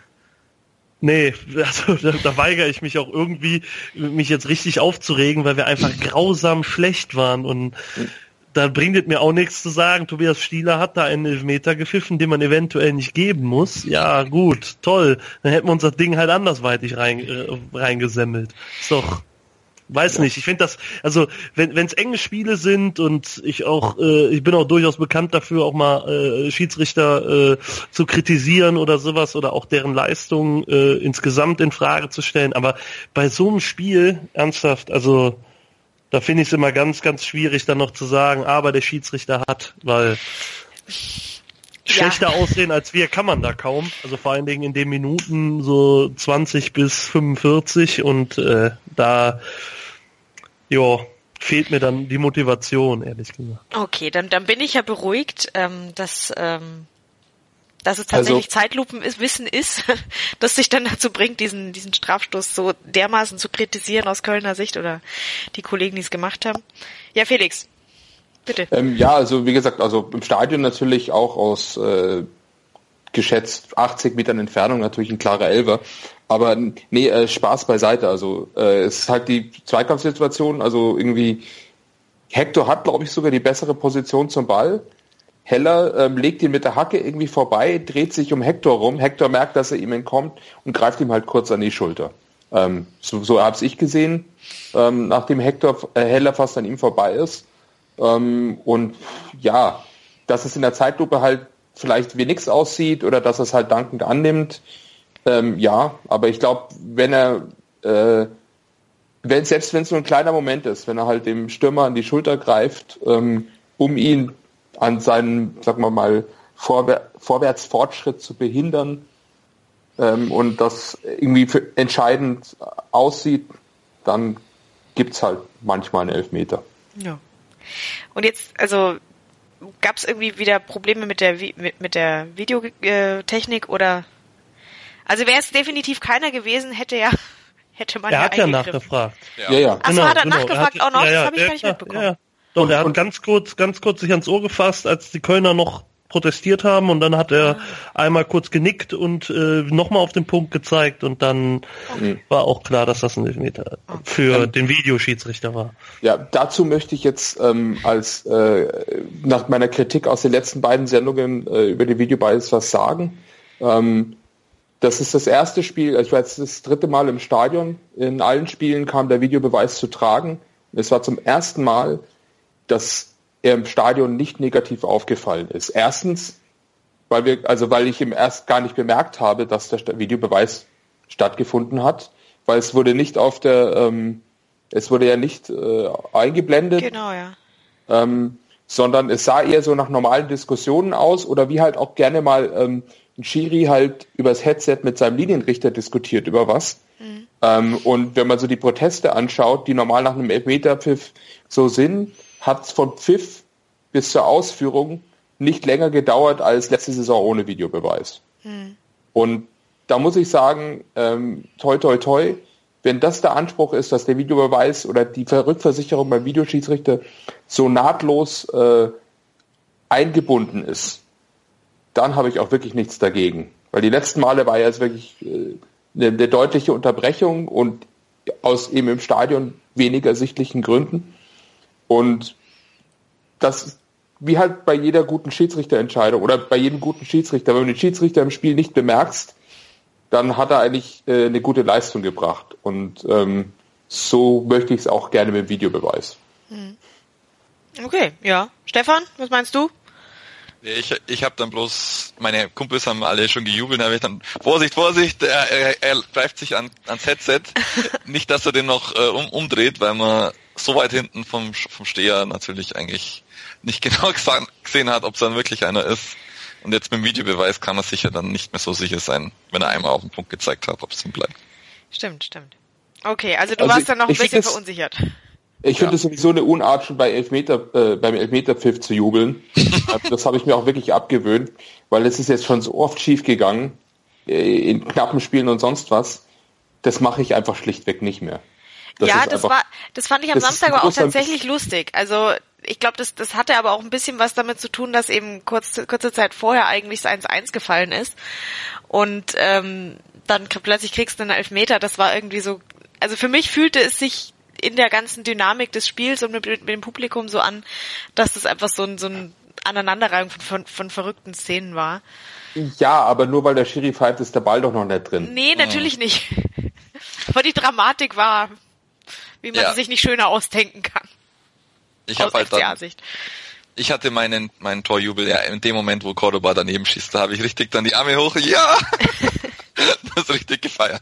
da weigere ich mich auch irgendwie, mich jetzt richtig aufzuregen, weil wir einfach grausam schlecht waren und da bringt es mir auch nichts zu sagen, Tobias Stieler hat da einen Elfmeter gepfiffen, den man eventuell nicht geben muss. Ja, gut, toll. Dann hätten wir uns das Ding halt andersweitig reingesemmelt. Ist doch, weiß nicht. Ich finde das, also wenn es enge Spiele sind und ich bin auch durchaus bekannt dafür, auch mal Schiedsrichter zu kritisieren oder sowas oder auch deren Leistung insgesamt in Frage zu stellen. Aber bei so einem Spiel, ernsthaft, also da finde ich es immer ganz, ganz schwierig, dann noch zu sagen, aber der Schiedsrichter hat, weil schlechter aussehen als wir kann man da kaum. Also vor allen Dingen in den Minuten so 20 bis 45 und da fehlt mir dann die Motivation, ehrlich gesagt. Okay, dann bin ich ja beruhigt, dass es tatsächlich Zeitlupenwissen ist, das sich dann dazu bringt, diesen Strafstoß so dermaßen zu kritisieren aus Kölner Sicht oder die Kollegen, die es gemacht haben. Ja, Felix, bitte. Also wie gesagt, also im Stadion natürlich auch aus geschätzt 80 Metern Entfernung natürlich ein klarer Elfer. Aber nee, Spaß beiseite. Also es ist halt die Zweikampfsituation, also irgendwie Hector hat, glaube ich, sogar die bessere Position zum Ball. Heller legt ihn mit der Hacke irgendwie vorbei, dreht sich um Hector rum. Hector merkt, dass er ihm entkommt und greift ihm halt kurz an die Schulter. So habe ich gesehen, nachdem Heller fast an ihm vorbei ist. Und ja, dass es in der Zeitlupe halt vielleicht wie nix aussieht oder dass er es halt dankend annimmt. Aber ich glaube, selbst wenn es nur ein kleiner Moment ist, wenn er halt dem Stürmer an die Schulter greift, um ihn an seinem, sagen wir mal, Vorwärtsfortschritt zu behindern, und das irgendwie entscheidend aussieht, dann gibt's halt manchmal einen Elfmeter. Ja. Und jetzt, also gab es irgendwie wieder Probleme mit der Videotechnik oder? Also wäre es definitiv keiner gewesen, hätte man ja Er hat ja eingegriffen. nachgefragt. Ja. Achso, hat er nachgefragt auch noch? Das habe ich gar nicht Ja. mitbekommen. Und er hat ganz kurz sich ans Ohr gefasst, als die Kölner noch protestiert haben, und dann hat er einmal kurz genickt und nochmal auf den Punkt gezeigt, und dann war auch klar, dass das ein Elfmeter für den Videoschiedsrichter war. Ja, dazu möchte ich jetzt nach meiner Kritik aus den letzten beiden Sendungen über die Videobeweis was sagen. Das ist das erste Spiel, ich war jetzt das dritte Mal im Stadion. In allen Spielen kam der Videobeweis zu tragen. Es war zum ersten Mal, dass er im Stadion nicht negativ aufgefallen ist. Erstens, weil ich ihm erst gar nicht bemerkt habe, dass der Videobeweis stattgefunden hat, weil es wurde nicht eingeblendet. Genau, ja. Sondern es sah eher so nach normalen Diskussionen aus, oder wie halt auch gerne mal ein Schiri halt übers Headset mit seinem Linienrichter diskutiert über was. Und wenn man so die Proteste anschaut, die normal nach einem Elfmeterpfiff so sind, hat es von Pfiff bis zur Ausführung nicht länger gedauert als letzte Saison ohne Videobeweis. Und da muss ich sagen, toi toi toi, wenn das der Anspruch ist, dass der Videobeweis oder die Rückversicherung beim Videoschiedsrichter so nahtlos eingebunden ist, dann habe ich auch wirklich nichts dagegen. Weil die letzten Male war ja jetzt wirklich eine deutliche Unterbrechung und aus eben im Stadion wenig ersichtlichen Gründen. Und das, wie halt bei jeder guten Schiedsrichterentscheidung oder bei jedem guten Schiedsrichter, wenn du den Schiedsrichter im Spiel nicht bemerkst, dann hat er eigentlich eine gute Leistung gebracht. Und so möchte ich es auch gerne mit dem Videobeweis. Okay, ja. Stefan, was meinst du? Ich habe dann bloß, meine Kumpels haben alle schon gejubelt, da habe ich dann, Vorsicht, er greift sich ans Headset. Nicht, dass er den noch umdreht, weil man so weit hinten vom Steher natürlich eigentlich nicht genau gesehen hat, ob es dann wirklich einer ist. Und jetzt mit dem Videobeweis kann man sicher dann nicht mehr so sicher sein, wenn er einmal auf den Punkt gezeigt hat, ob es ihm bleibt. Stimmt. Okay, also du warst dann noch ein bisschen verunsichert. Ich finde es sowieso eine Unart, schon beim Elfmeterpfiff zu jubeln. Das habe ich mir auch wirklich abgewöhnt, weil es ist jetzt schon so oft schief gegangen, in knappen Spielen und sonst was. Das mache ich einfach schlichtweg nicht mehr. Das fand ich am Samstag aber auch tatsächlich lustig. Also ich glaube, das hatte aber auch ein bisschen was damit zu tun, dass eben kurze Zeit vorher eigentlich das 1-1 gefallen ist. Und dann plötzlich kriegst du einen Elfmeter. Das war irgendwie so, also für mich fühlte es sich in der ganzen Dynamik des Spiels und mit dem Publikum so an, dass das einfach so ein Aneinanderreihung von verrückten Szenen war. Ja, aber nur weil der Schiri pfeift, ist der Ball doch noch nicht drin. Nee, natürlich nicht. Aber die Dramatik war, wie man sich nicht schöner ausdenken kann. Ich hatte meinen Torjubel in dem Moment, wo Cordoba daneben schießt, da habe ich richtig dann die Arme hoch, ja! Das richtig gefeiert.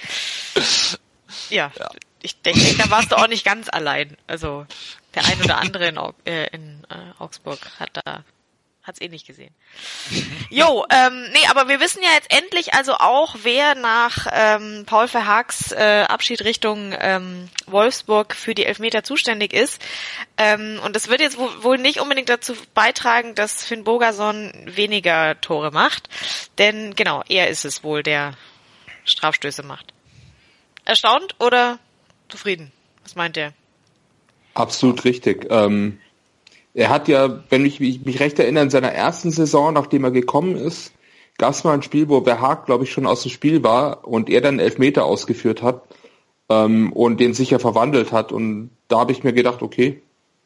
Ja. Ich denke, da warst du auch nicht ganz allein. Also der ein oder andere in Augsburg hat's nicht gesehen. Jo, aber wir wissen ja jetzt endlich also auch, wer nach Paul Verhaags Abschied Richtung Wolfsburg für die Elfmeter zuständig ist. Und das wird jetzt wohl nicht unbedingt dazu beitragen, dass Finn Bogason weniger Tore macht. Denn genau, er ist es wohl, der Strafstöße macht. Erstaunt oder zufrieden? Was meint er? Absolut richtig. Er hat ja, wenn ich mich recht erinnere, in seiner ersten Saison, nachdem er gekommen ist, gab es mal ein Spiel, wo Verhaag, glaube ich, schon aus dem Spiel war und er dann 11 Meter ausgeführt hat und den sicher verwandelt hat. Und da habe ich mir gedacht, okay,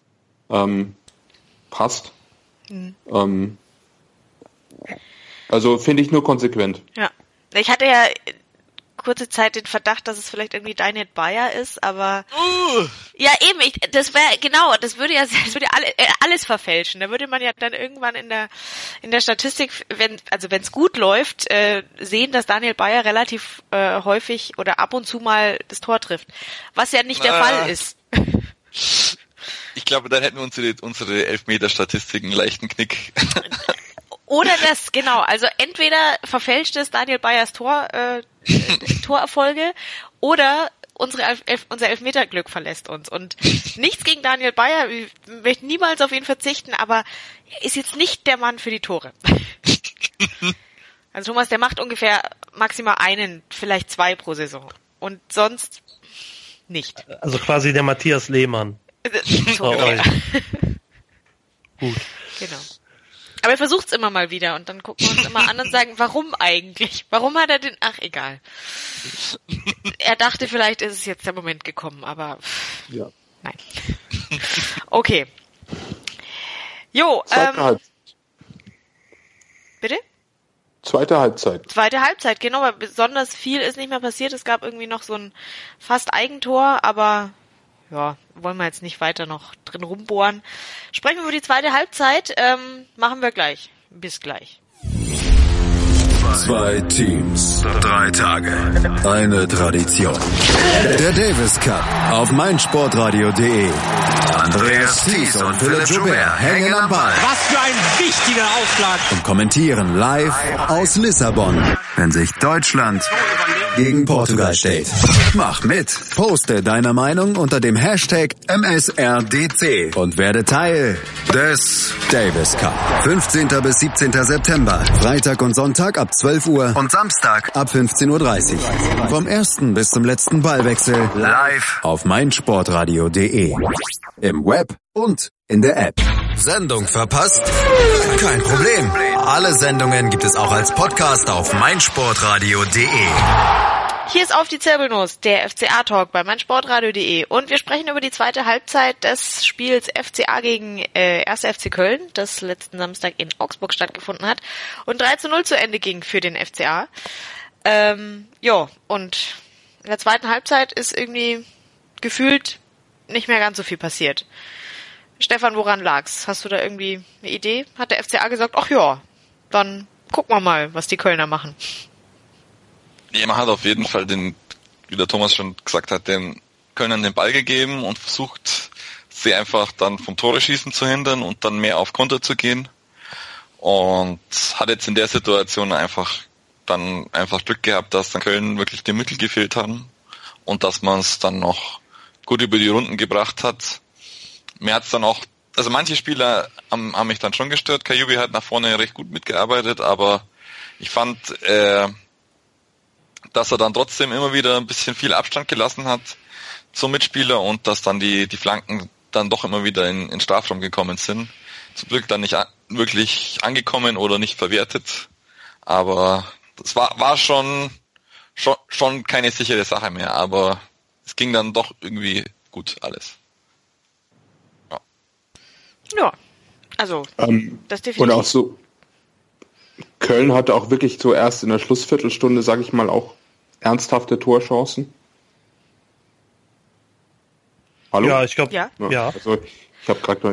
passt. Also finde ich nur konsequent. Ja, ich hatte ja kurze Zeit den Verdacht, dass es vielleicht irgendwie Daniel Bayer ist, aber ja eben, das würde ja alles verfälschen. Da würde man ja dann irgendwann in der Statistik, wenn es gut läuft, sehen, dass Daniel Bayer relativ häufig oder ab und zu mal das Tor trifft, was ja nicht der Fall ist. Ich glaube, dann hätten wir unsere Elfmeter-Statistiken einen leichten Knick. Oder das, genau. Also entweder verfälscht es Daniel Bayers Torerfolge oder unser Elfmeterglück verlässt uns. Und nichts gegen Daniel Bayer, ich möchte niemals auf ihn verzichten, aber er ist jetzt nicht der Mann für die Tore. Also Thomas, der macht ungefähr maximal einen, vielleicht 2 pro Saison. Und sonst nicht. Also quasi der Matthias Lehmann. So, ja. Gut. Genau. Aber er versucht's immer mal wieder und dann gucken wir uns immer an und sagen, warum eigentlich? Warum hat er den... Ach, egal. Er dachte, vielleicht ist es jetzt der Moment gekommen, aber Ja. nein. Okay. Jo, bitte? Zweite Halbzeit. Zweite Halbzeit, genau, weil besonders viel ist nicht mehr passiert. Es gab irgendwie noch so ein fast Eigentor, aber ja, wollen wir jetzt nicht weiter noch drin rumbohren. Sprechen wir über die zweite Halbzeit, machen wir gleich. Bis gleich. 2 Teams, 3 Tage, eine Tradition. Der Davis Cup auf meinsportradio.de. Andreas Thies und Philipp Joubert hängen am Ball. Was für ein wichtiger Aufschlag. Und kommentieren live aus Lissabon, wenn sich Deutschland gegen Portugal steht. Mach mit. Poste deine Meinung unter dem Hashtag MSRDC und werde Teil des Davis Cup. 15. bis 17. September. Freitag und Sonntag ab 12 Uhr und Samstag ab 15.30 Uhr. Vom ersten bis zum letzten Ballwechsel live auf meinsportradio.de. Im Web und in der App. Sendung verpasst? Kein Problem. Alle Sendungen gibt es auch als Podcast auf meinsportradio.de. Hier ist Auf die Zirbelnuss, der FCA-Talk bei meinsportradio.de und wir sprechen über die zweite Halbzeit des Spiels FCA gegen 1. FC Köln, das letzten Samstag in Augsburg stattgefunden hat und 3:0 zu Ende ging für den FCA. Und in der zweiten Halbzeit ist irgendwie gefühlt nicht mehr ganz so viel passiert. Stefan, woran lag's? Hast du da irgendwie eine Idee? Hat der FCA gesagt, ach ja, dann gucken wir mal, was die Kölner machen. Ja, man hat auf jeden Fall wie der Thomas schon gesagt hat, den Kölnern den Ball gegeben und versucht, sie einfach dann vom Tore-Schießen zu hindern und dann mehr auf Konter zu gehen. Und hat jetzt in der Situation einfach Glück gehabt, dass dann Köln wirklich die Mittel gefehlt haben und dass man es dann noch gut über die Runden gebracht hat. Mir hat's dann auch, also manche Spieler haben mich dann schon gestört. Kajubi hat nach vorne recht gut mitgearbeitet, aber ich fand, dass er dann trotzdem immer wieder ein bisschen viel Abstand gelassen hat zum Mitspieler und dass dann die Flanken dann doch immer wieder in Strafraum gekommen sind. Zum Glück dann nicht wirklich angekommen oder nicht verwertet. Aber das war schon keine sichere Sache mehr, aber es ging dann doch irgendwie gut alles. Ja, also das definitiv. Und auch so, Köln hatte auch wirklich so erst in der Schlussviertelstunde, sage ich mal, auch ernsthafte Torchancen. Hallo? Ja, ich glaube, Ja. ja. Also, ich habe gerade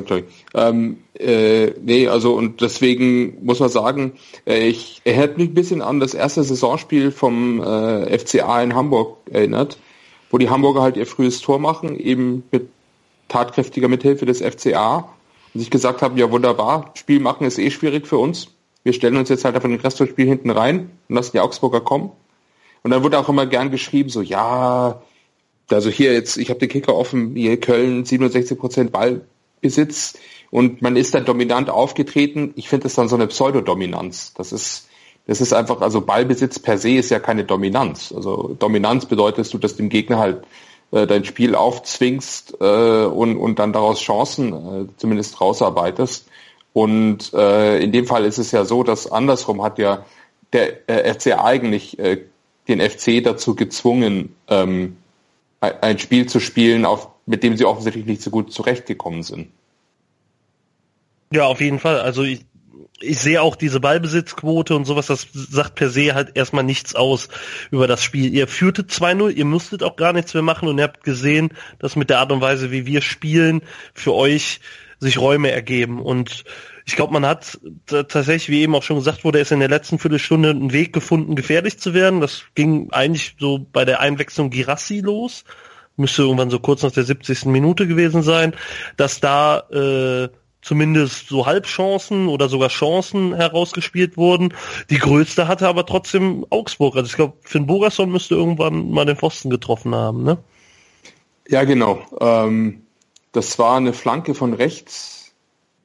und deswegen muss man sagen, er hat mich ein bisschen an das erste Saisonspiel vom FCA in Hamburg erinnert, wo die Hamburger halt ihr frühes Tor machen, eben mit tatkräftiger Mithilfe des FCA und sich gesagt haben, ja wunderbar, Spiel machen ist schwierig für uns. Wir stellen uns jetzt halt einfach den Rest des Spiels hinten rein und lassen die Augsburger kommen. Und dann wurde auch immer gern geschrieben, so ja, also hier jetzt, ich habe den Kicker offen, hier Köln 67% Ballbesitz und man ist dann dominant aufgetreten. Ich finde das dann so eine Pseudodominanz. Das ist einfach, also Ballbesitz per se ist ja keine Dominanz. Also Dominanz bedeutet, dass dem Gegner halt dein Spiel aufzwingst und dann daraus Chancen zumindest rausarbeitest. Und in dem Fall ist es ja so, dass andersrum hat ja der FC eigentlich den FC dazu gezwungen, ein Spiel zu spielen, mit dem sie offensichtlich nicht so gut zurechtgekommen sind. Ja, auf jeden Fall. Also ich sehe auch diese Ballbesitzquote und sowas, das sagt per se halt erstmal nichts aus über das Spiel. Ihr führtet 2:0, ihr musstet auch gar nichts mehr machen und ihr habt gesehen, dass mit der Art und Weise, wie wir spielen, für euch sich Räume ergeben. Und ich glaube, man hat tatsächlich, wie eben auch schon gesagt wurde, erst in der letzten Viertelstunde einen Weg gefunden, gefährlich zu werden. Das ging eigentlich so bei der Einwechslung Guirassy los. Müsste irgendwann so kurz nach der 70. Minute gewesen sein, dass da zumindest so Halbchancen oder sogar Chancen herausgespielt wurden. Die größte hatte aber trotzdem Augsburg. Also ich glaube, Finn Bogason müsste irgendwann mal den Pfosten getroffen haben, ne? Ja, genau. Das war eine Flanke von rechts.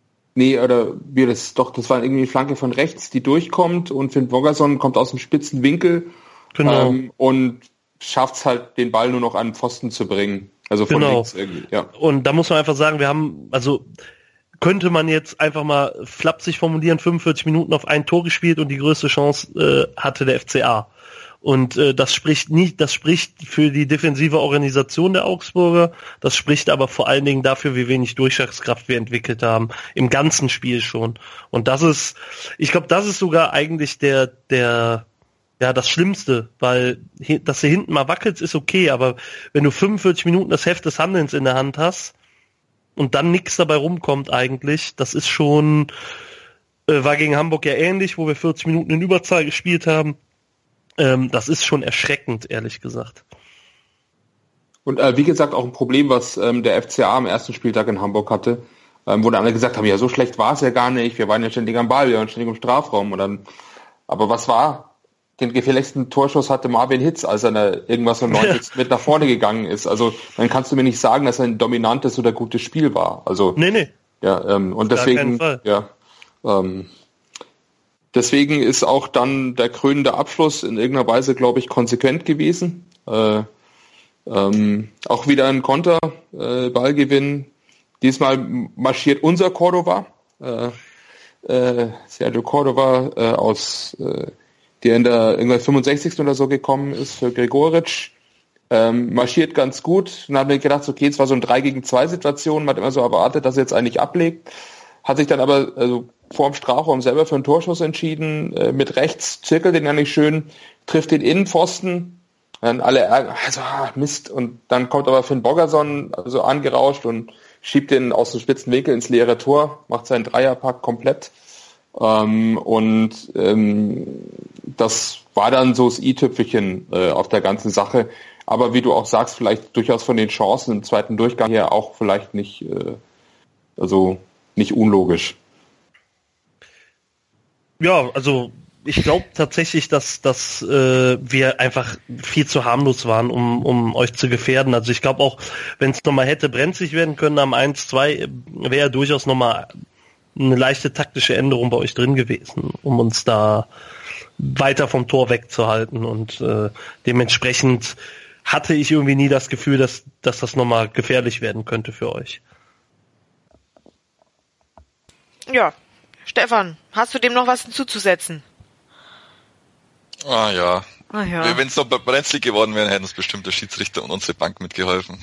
Das war irgendwie eine Flanke von rechts, die durchkommt und Finn Bogason kommt aus dem spitzen Winkel, Genau. Und schafft es halt, den Ball nur noch an den Pfosten zu bringen. Also von links irgendwie, ja. Und da muss man einfach sagen, könnte man jetzt einfach mal flapsig formulieren, 45 Minuten auf ein Tor gespielt und die größte Chance hatte der FCA. Und das spricht für die defensive Organisation der Augsburger, das spricht aber vor allen Dingen dafür, wie wenig Durchschlagskraft wir entwickelt haben, im ganzen Spiel schon. Und ich glaube, das ist sogar eigentlich das Schlimmste, weil dass du hinten mal wackelst, ist okay, aber wenn du 45 Minuten das Heft des Handelns in der Hand hast und dann nichts dabei rumkommt eigentlich, das ist schon, war gegen Hamburg ja ähnlich, wo wir 40 Minuten in Überzahl gespielt haben. Das ist schon erschreckend, ehrlich gesagt. Und wie gesagt, auch ein Problem, was der FCA am ersten Spieltag in Hamburg hatte, wo dann alle gesagt haben, ja, so schlecht war es ja gar nicht, wir waren ja ständig am Ball, wir waren ständig im Strafraum. Aber was war? Den gefährlichsten Torschuss hatte Marvin Hitz, als er irgendwas am 90. mit nach vorne gegangen ist. Also dann kannst du mir nicht sagen, dass er ein dominantes oder gutes Spiel war. Also Nee. Ja, und deswegen, deswegen ist auch dann der krönende Abschluss in irgendeiner Weise, glaube ich, konsequent gewesen. Auch wieder ein Konter, Ballgewinn. Diesmal marschiert unser Cordova, Sergio Cordova der in der irgendwann 65. oder so gekommen ist für Gregoritsch, marschiert ganz gut. Und dann haben wir gedacht, okay, es war so ein 3-gegen-2 Situation, man hat immer so erwartet, dass er jetzt eigentlich ablegt. Hat sich dann aber vor dem Strafraum selber für einen Torschuss entschieden, mit rechts, zirkelt den ja nicht schön, trifft den Innenpfosten, dann alle ärgern, Mist. Und dann kommt aber Finn Bogason angerauscht und schiebt den aus dem spitzen Winkel ins leere Tor, macht seinen Dreierpack komplett. Das war dann so das i-Tüpfelchen auf der ganzen Sache. Aber wie du auch sagst, vielleicht durchaus von den Chancen im zweiten Durchgang her auch vielleicht nicht, nicht unlogisch. Ja, also ich glaube tatsächlich, dass wir einfach viel zu harmlos waren, um euch zu gefährden. Also ich glaube auch, wenn es nochmal hätte brenzlig werden können am 1-2, wäre durchaus nochmal eine leichte taktische Änderung bei euch drin gewesen, um uns da weiter vom Tor wegzuhalten. Und dementsprechend hatte ich irgendwie nie das Gefühl, dass das nochmal gefährlich werden könnte für euch. Ja, Stefan, hast du dem noch was hinzuzusetzen? Ah ja. Ja. Wenn es noch brenzlig geworden wäre, hätten uns bestimmt der Schiedsrichter und unsere Bank mitgeholfen.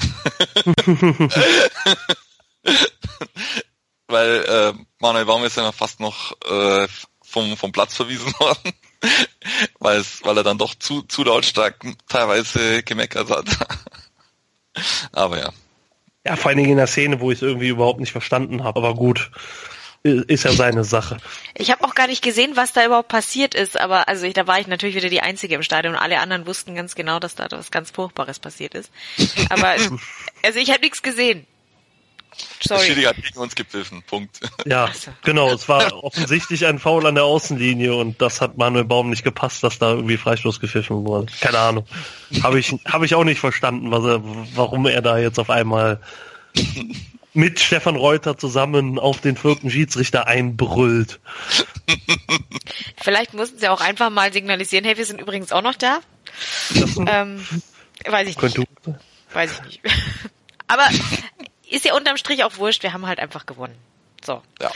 Weil Manuel Baum ist ja fast noch vom Platz verwiesen worden, weil er dann doch zu lautstark teilweise gemeckert hat. Aber ja. Ja, vor allen Dingen in der Szene, wo ich es irgendwie überhaupt nicht verstanden habe. Aber gut, ist ja seine Sache. Ich habe auch gar nicht gesehen, was da überhaupt passiert ist, aber da war ich natürlich wieder die Einzige im Stadion und alle anderen wussten ganz genau, dass da was ganz Furchtbares passiert ist. Aber ich habe nichts gesehen. Sorry. Der Schiri hat gegen uns gepfiffen, Punkt. Ja, genau, es war offensichtlich ein Foul an der Außenlinie und das hat Manuel Baum nicht gepasst, dass da irgendwie Freistoß gepfiffen wurde. Keine Ahnung. Habe ich auch nicht verstanden, warum er da jetzt auf einmal mit Stefan Reuter zusammen auf den 4. Schiedsrichter einbrüllt. Vielleicht mussten sie auch einfach mal signalisieren, hey, wir sind übrigens auch noch da. Weiß ich nicht. Weiß ich nicht. Aber ist ja unterm Strich auch wurscht, wir haben halt einfach gewonnen. So. Ja.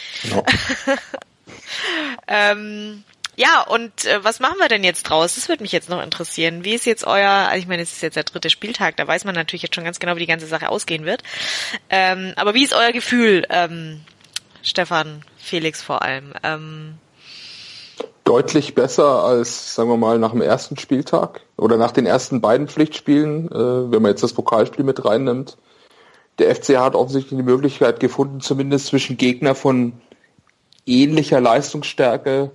Ja, und was machen wir denn jetzt draus? Das würde mich jetzt noch interessieren. Wie ist jetzt es ist jetzt der 3. Spieltag, da weiß man natürlich jetzt schon ganz genau, wie die ganze Sache ausgehen wird. Aber wie ist euer Gefühl, Stefan, Felix vor allem? Deutlich besser als, sagen wir mal, nach dem ersten Spieltag oder nach den ersten beiden Pflichtspielen, wenn man jetzt das Pokalspiel mit reinnimmt. Der FCA hat offensichtlich die Möglichkeit gefunden, zumindest zwischen Gegner von ähnlicher Leistungsstärke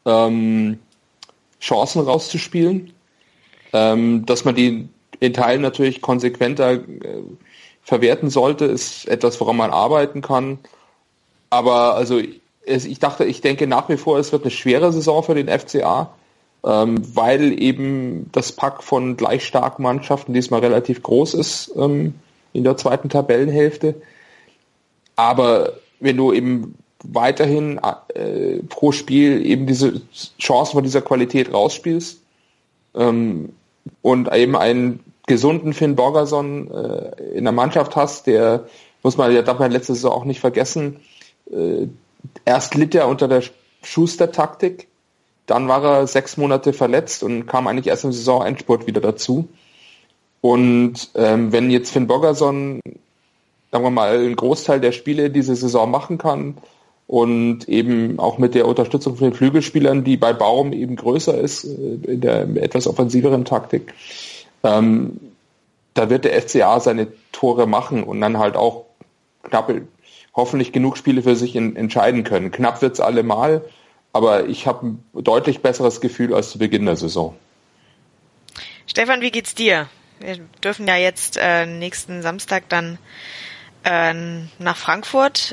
Chancen rauszuspielen. Dass man die in Teilen natürlich konsequenter verwerten sollte, ist etwas, woran man arbeiten kann. Aber also ich denke nach wie vor, es wird eine schwere Saison für den FCA, weil eben das Pack von gleich starken Mannschaften diesmal relativ groß ist in der zweiten Tabellenhälfte. Aber wenn du eben weiterhin pro Spiel eben diese Chancen von dieser Qualität rausspielst und eben einen gesunden Finn Borgerson in der Mannschaft hast, der, darf man letzte Saison auch nicht vergessen, erst litt er unter der Schuster-Taktik, dann war er 6 Monate verletzt und kam eigentlich erst im Saisonendspurt wieder dazu. Und wenn jetzt Finn Borgerson, sagen wir mal, einen Großteil der Spiele diese Saison machen kann und eben auch mit der Unterstützung von den Flügelspielern, die bei Baum eben größer ist, in der etwas offensiveren Taktik, da wird der FCA seine Tore machen und dann halt auch hoffentlich genug Spiele für sich entscheiden können. Knapp wird's allemal, aber ich habe ein deutlich besseres Gefühl als zu Beginn der Saison. Stefan, wie geht's dir? Wir dürfen ja jetzt nächsten Samstag dann nach Frankfurt.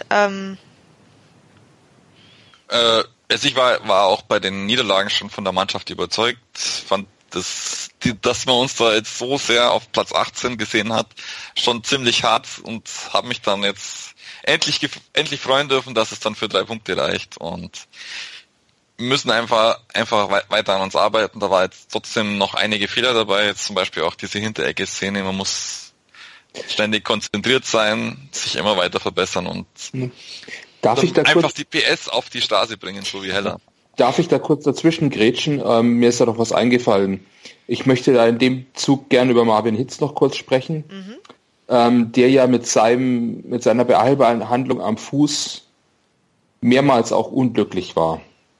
Ich war auch bei den Niederlagen schon von der Mannschaft überzeugt. Fand dass man uns da jetzt so sehr auf Platz 18 gesehen hat, schon ziemlich hart und habe mich dann jetzt endlich freuen dürfen, dass es dann für 3 Punkte reicht und müssen einfach weiter an uns arbeiten. Da war jetzt trotzdem noch einige Fehler dabei, jetzt zum Beispiel auch diese Hinterecke-Szene. Man muss ständig konzentriert sein, sich immer weiter verbessern und einfach die PS auf die Straße bringen, so wie Heller. Darf ich da kurz dazwischen grätschen? Mir ist da noch was eingefallen. Ich möchte da in dem Zug gerne über Marvin Hitz noch kurz sprechen, der ja mit seiner Behandlung am Fuß mehrmals auch unglücklich war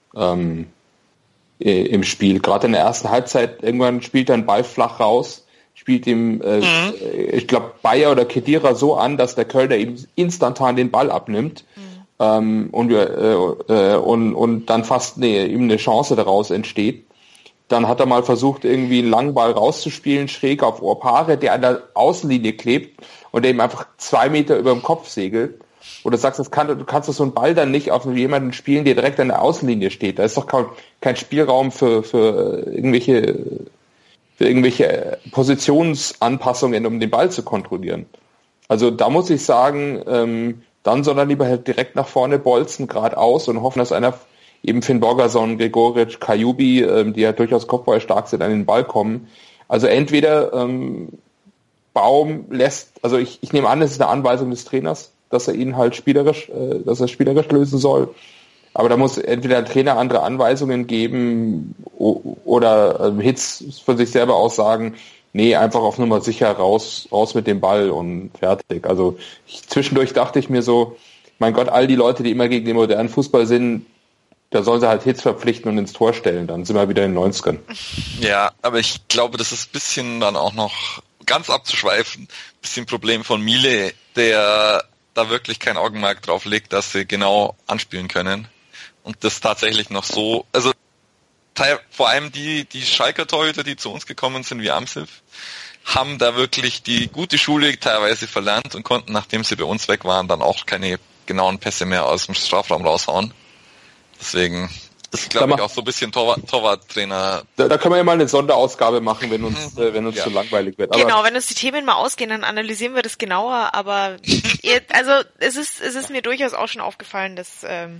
im Spiel. Gerade in der ersten Halbzeit, irgendwann spielt er einen Ball flach raus, spielt ihm, ich glaube, Bayer oder Khedira so an, dass der Kölner ihm instantan den Ball abnimmt. Und dann fast ihm eine Chance daraus entsteht. Dann hat er mal versucht, irgendwie einen langen Ball rauszuspielen, schräg auf Opare, der an der Außenlinie klebt und der ihm einfach 2 Meter über dem Kopf segelt. Oder sagst, du kannst so einen Ball dann nicht auf jemanden spielen, der direkt an der Außenlinie steht. Da ist doch kein Spielraum für irgendwelche Positionsanpassungen, um den Ball zu kontrollieren. Also da muss ich sagen, dann soll er lieber halt direkt nach vorne bolzen, geradeaus und hoffen, dass einer, eben Finn Borgerson, Gregoritsch, Kajubi, die ja durchaus kopfballstark sind, an den Ball kommen. Also entweder Baum lässt, also ich nehme an, es ist eine Anweisung des Trainers, dass er ihn halt spielerisch lösen soll. Aber da muss entweder der Trainer andere Anweisungen geben oder Hitz von sich selber aus sagen, nee, einfach auf Nummer sicher raus mit dem Ball und fertig. Also zwischendurch dachte ich mir so, mein Gott, all die Leute, die immer gegen den modernen Fußball sind, da sollen sie halt Hitz verpflichten und ins Tor stellen. Dann sind wir wieder in den 90ern. Ja, aber ich glaube, das ist ein bisschen dann auch noch ganz abzuschweifen, ein bisschen Problem von Miele, der da wirklich kein Augenmerk drauf legt, dass sie genau anspielen können. Und das tatsächlich noch so, also vor allem die Schalker Torhüter, die zu uns gekommen sind, wie Amsif, haben da wirklich die gute Schule teilweise verlernt und konnten, nachdem sie bei uns weg waren, dann auch keine genauen Pässe mehr aus dem Strafraum raushauen. Deswegen ist, glaube ich, auch so ein bisschen Torwarttrainer. Da können wir ja mal eine Sonderausgabe machen, wenn uns zu langweilig wird. Genau, wenn uns die Themen mal ausgehen, dann analysieren wir das genauer, aber es ist mir durchaus auch schon aufgefallen, dass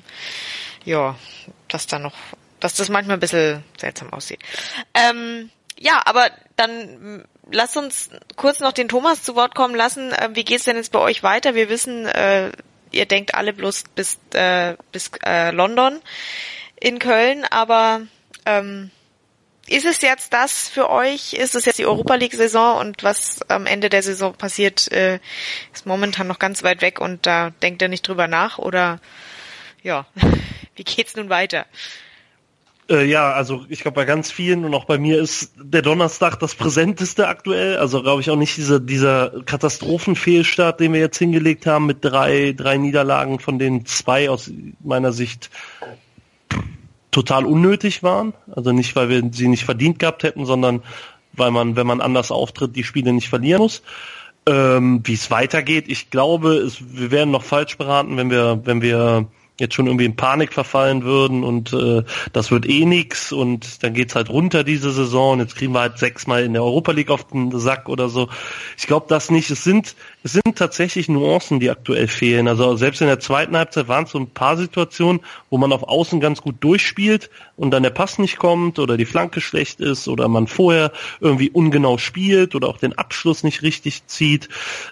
dass das manchmal ein bisschen seltsam aussieht. Aber dann lasst uns kurz noch den Thomas zu Wort kommen lassen. Wie geht's denn jetzt bei euch weiter? Wir wissen, ihr denkt alle bloß bis London in Köln, aber ist es jetzt das für euch? Ist es jetzt die Europa-League-Saison und was am Ende der Saison passiert, ist momentan noch ganz weit weg und da denkt ihr nicht drüber nach? Oder wie geht's nun weiter? Also ich glaube bei ganz vielen und auch bei mir ist der Donnerstag das Präsenteste aktuell. Also glaube ich auch nicht dieser Katastrophenfehlstart, den wir jetzt hingelegt haben mit drei Niederlagen, von denen 2 aus meiner Sicht total unnötig waren. Also nicht, weil wir sie nicht verdient gehabt hätten, sondern weil man, wenn man anders auftritt, die Spiele nicht verlieren muss. Wie es weitergeht, ich glaube, wir wären noch falsch beraten, wenn wir jetzt schon irgendwie in Panik verfallen würden und das wird eh nix und dann geht's halt runter diese Saison und jetzt kriegen wir halt 6-mal in der Europa League auf den Sack oder so. Ich glaube das nicht. Es sind tatsächlich Nuancen, die aktuell fehlen. Also selbst in der zweiten Halbzeit waren es so ein paar Situationen, wo man auf Außen ganz gut durchspielt und dann der Pass nicht kommt oder die Flanke schlecht ist oder man vorher irgendwie ungenau spielt oder auch den Abschluss nicht richtig zieht.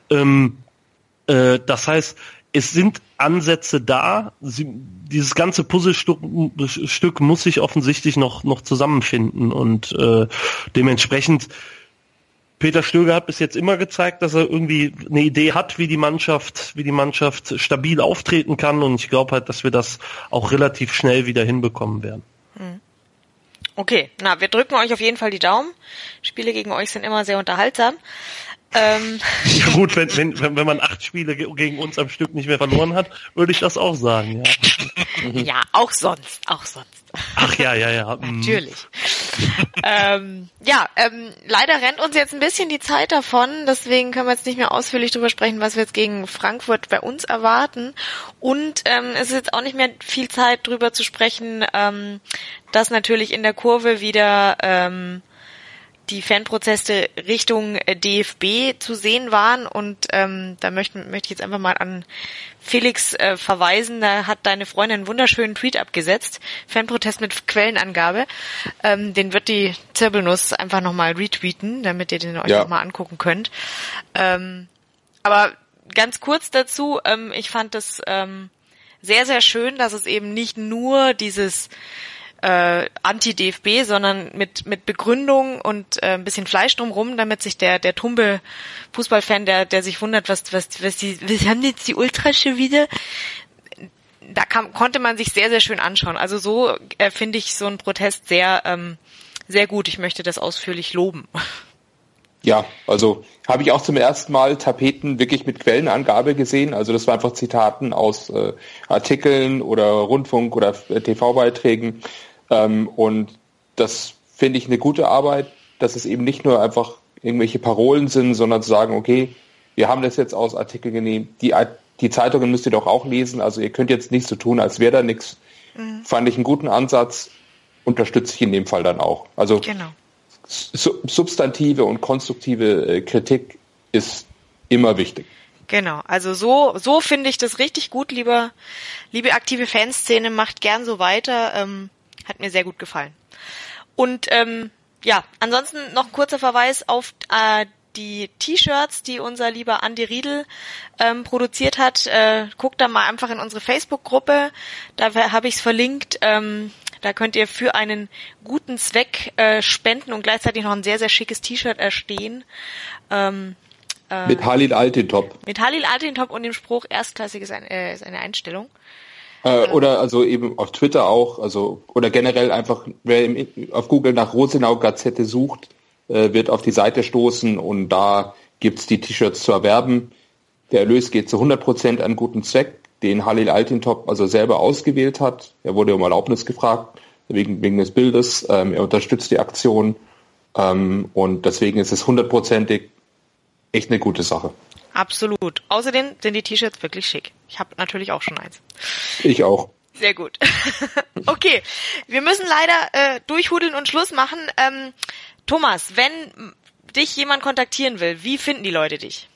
Das heißt, es sind Ansätze da. Dieses ganze Puzzlestück muss sich offensichtlich noch zusammenfinden und dementsprechend Peter Stöger hat bis jetzt immer gezeigt, dass er irgendwie eine Idee hat, wie die Mannschaft stabil auftreten kann und ich glaube halt, dass wir das auch relativ schnell wieder hinbekommen werden. Okay, wir drücken euch auf jeden Fall die Daumen. Spiele gegen euch sind immer sehr unterhaltsam. Ja gut, wenn man 8 Spiele gegen uns am Stück nicht mehr verloren hat, würde ich das auch sagen, ja. Ja, auch sonst. Ach ja. Natürlich. Leider rennt uns jetzt ein bisschen die Zeit davon, deswegen können wir jetzt nicht mehr ausführlich drüber sprechen, was wir jetzt gegen Frankfurt bei uns erwarten. Und es ist jetzt auch nicht mehr viel Zeit drüber zu sprechen, dass natürlich in der Kurve wieder die Fanproteste Richtung DFB zu sehen waren und da möchte ich jetzt einfach mal an Felix verweisen. Da hat deine Freundin einen wunderschönen Tweet abgesetzt, Fanprotest mit Quellenangabe. Den wird die Zirbelnuss einfach nochmal retweeten, damit ihr den euch nochmal angucken könnt. Aber ganz kurz dazu, ich fand es sehr, sehr schön, dass es eben nicht nur dieses Anti-DFB, sondern mit Begründung und ein bisschen Fleisch drumrum, damit sich der tumbe Fußballfan, der sich wundert, was haben jetzt die Ultras schon wieder? Da konnte man sich sehr, sehr schön anschauen. Also so finde ich so einen Protest sehr, sehr gut. Ich möchte das ausführlich loben. Ja, also habe ich auch zum ersten Mal Tapeten wirklich mit Quellenangabe gesehen. Also das war einfach Zitaten aus Artikeln oder Rundfunk- oder TV-Beiträgen. Und das finde ich eine gute Arbeit, dass es eben nicht nur einfach irgendwelche Parolen sind, sondern zu sagen, okay, wir haben das jetzt aus Artikeln genommen, die Zeitungen müsst ihr doch auch lesen, also ihr könnt jetzt nicht so tun, als wäre da nichts. Fand ich einen guten Ansatz, unterstütze ich in dem Fall dann auch. Also genau. Substantive und konstruktive Kritik ist immer wichtig. Genau, also so finde ich das richtig gut, liebe aktive Fanszene, macht gern so weiter, hat mir sehr gut gefallen. Und ansonsten noch ein kurzer Verweis auf die T-Shirts, die unser lieber Andi Riedel produziert hat. Guckt da mal einfach in unsere Facebook-Gruppe, da habe ich es verlinkt. Da könnt ihr für einen guten Zweck spenden und gleichzeitig noch ein sehr, sehr schickes T-Shirt erstehen. Mit Halil Altintop. Mit Halil Altintop und dem Spruch, erstklassig ist eine Einstellung. Oder also eben auf Twitter auch, also oder generell einfach, wer auf Google nach Rosenau Gazette sucht, wird auf die Seite stoßen und da gibt's die T-Shirts zu erwerben. Der Erlös geht zu 100% an guten Zweck, den Halil Altintop also selber ausgewählt hat. Er wurde um Erlaubnis gefragt, wegen des Bildes. Er unterstützt die Aktion und deswegen ist es 100%ig echt eine gute Sache. Absolut. Außerdem sind die T-Shirts wirklich schick. Ich habe natürlich auch schon eins. Ich auch. Sehr gut. Okay, wir müssen leider durchhudeln und Schluss machen. Thomas, wenn dich jemand kontaktieren will, wie finden die Leute dich?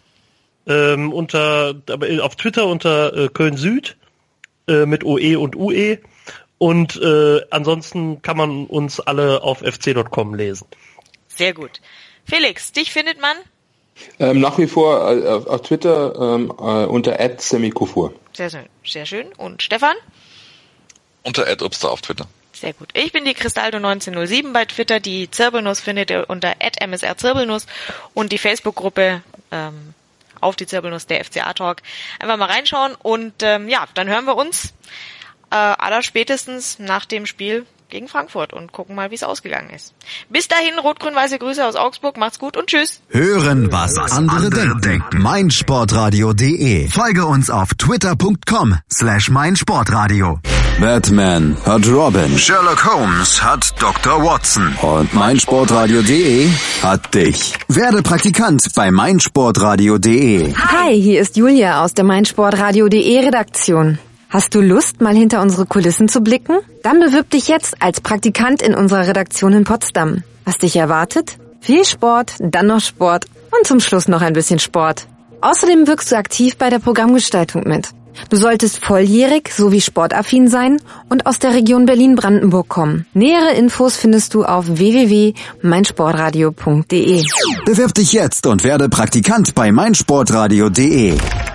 Auf Twitter unter Köln Süd mit OE und UE und ansonsten kann man uns alle auf fc.com lesen. Sehr gut. Felix, dich findet man? Nach wie vor auf Twitter unter @semikufur. Sehr schön, sehr schön. Und Stefan? Unter @upster auf Twitter. Sehr gut. Ich bin die Cristaldo1907 bei Twitter. Die Zirbelnuss findet ihr unter @msrzirbelnuss und die Facebook-Gruppe auf die Zirbelnuss der FCA Talk. Einfach mal reinschauen und dann hören wir uns allerspätestens nach dem Spiel gegen Frankfurt und gucken mal, wie es ausgegangen ist. Bis dahin, rot-grün-weiße Grüße aus Augsburg. Macht's gut und tschüss. Hören, was andere denken. meinsportradio.de. Folge uns auf twitter.com/meinsportradio. Batman hat Robin. Sherlock Holmes hat Dr. Watson. Und meinsportradio.de hat dich. Werde Praktikant bei meinsportradio.de. Hi, hier ist Julia aus der meinsportradio.de Redaktion. Hast du Lust, mal hinter unsere Kulissen zu blicken? Dann bewirb dich jetzt als Praktikant in unserer Redaktion in Potsdam. Was dich erwartet? Viel Sport, dann noch Sport und zum Schluss noch ein bisschen Sport. Außerdem wirkst du aktiv bei der Programmgestaltung mit. Du solltest volljährig sowie sportaffin sein und aus der Region Berlin-Brandenburg kommen. Nähere Infos findest du auf www.meinsportradio.de. Bewirb dich jetzt und werde Praktikant bei meinsportradio.de.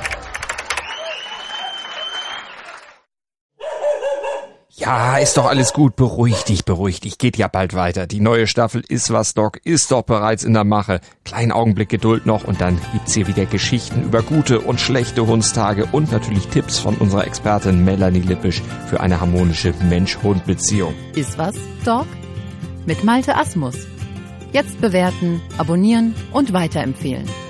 Ja, ist doch alles gut. Beruhig dich. Geht ja bald weiter. Die neue Staffel Iswas Dog ist doch bereits in der Mache. Kleinen Augenblick Geduld noch und dann gibt's hier wieder Geschichten über gute und schlechte Hundstage und natürlich Tipps von unserer Expertin Melanie Lippisch für eine harmonische Mensch-Hund-Beziehung. Iswas Dog? Mit Malte Asmus. Jetzt bewerten, abonnieren und weiterempfehlen.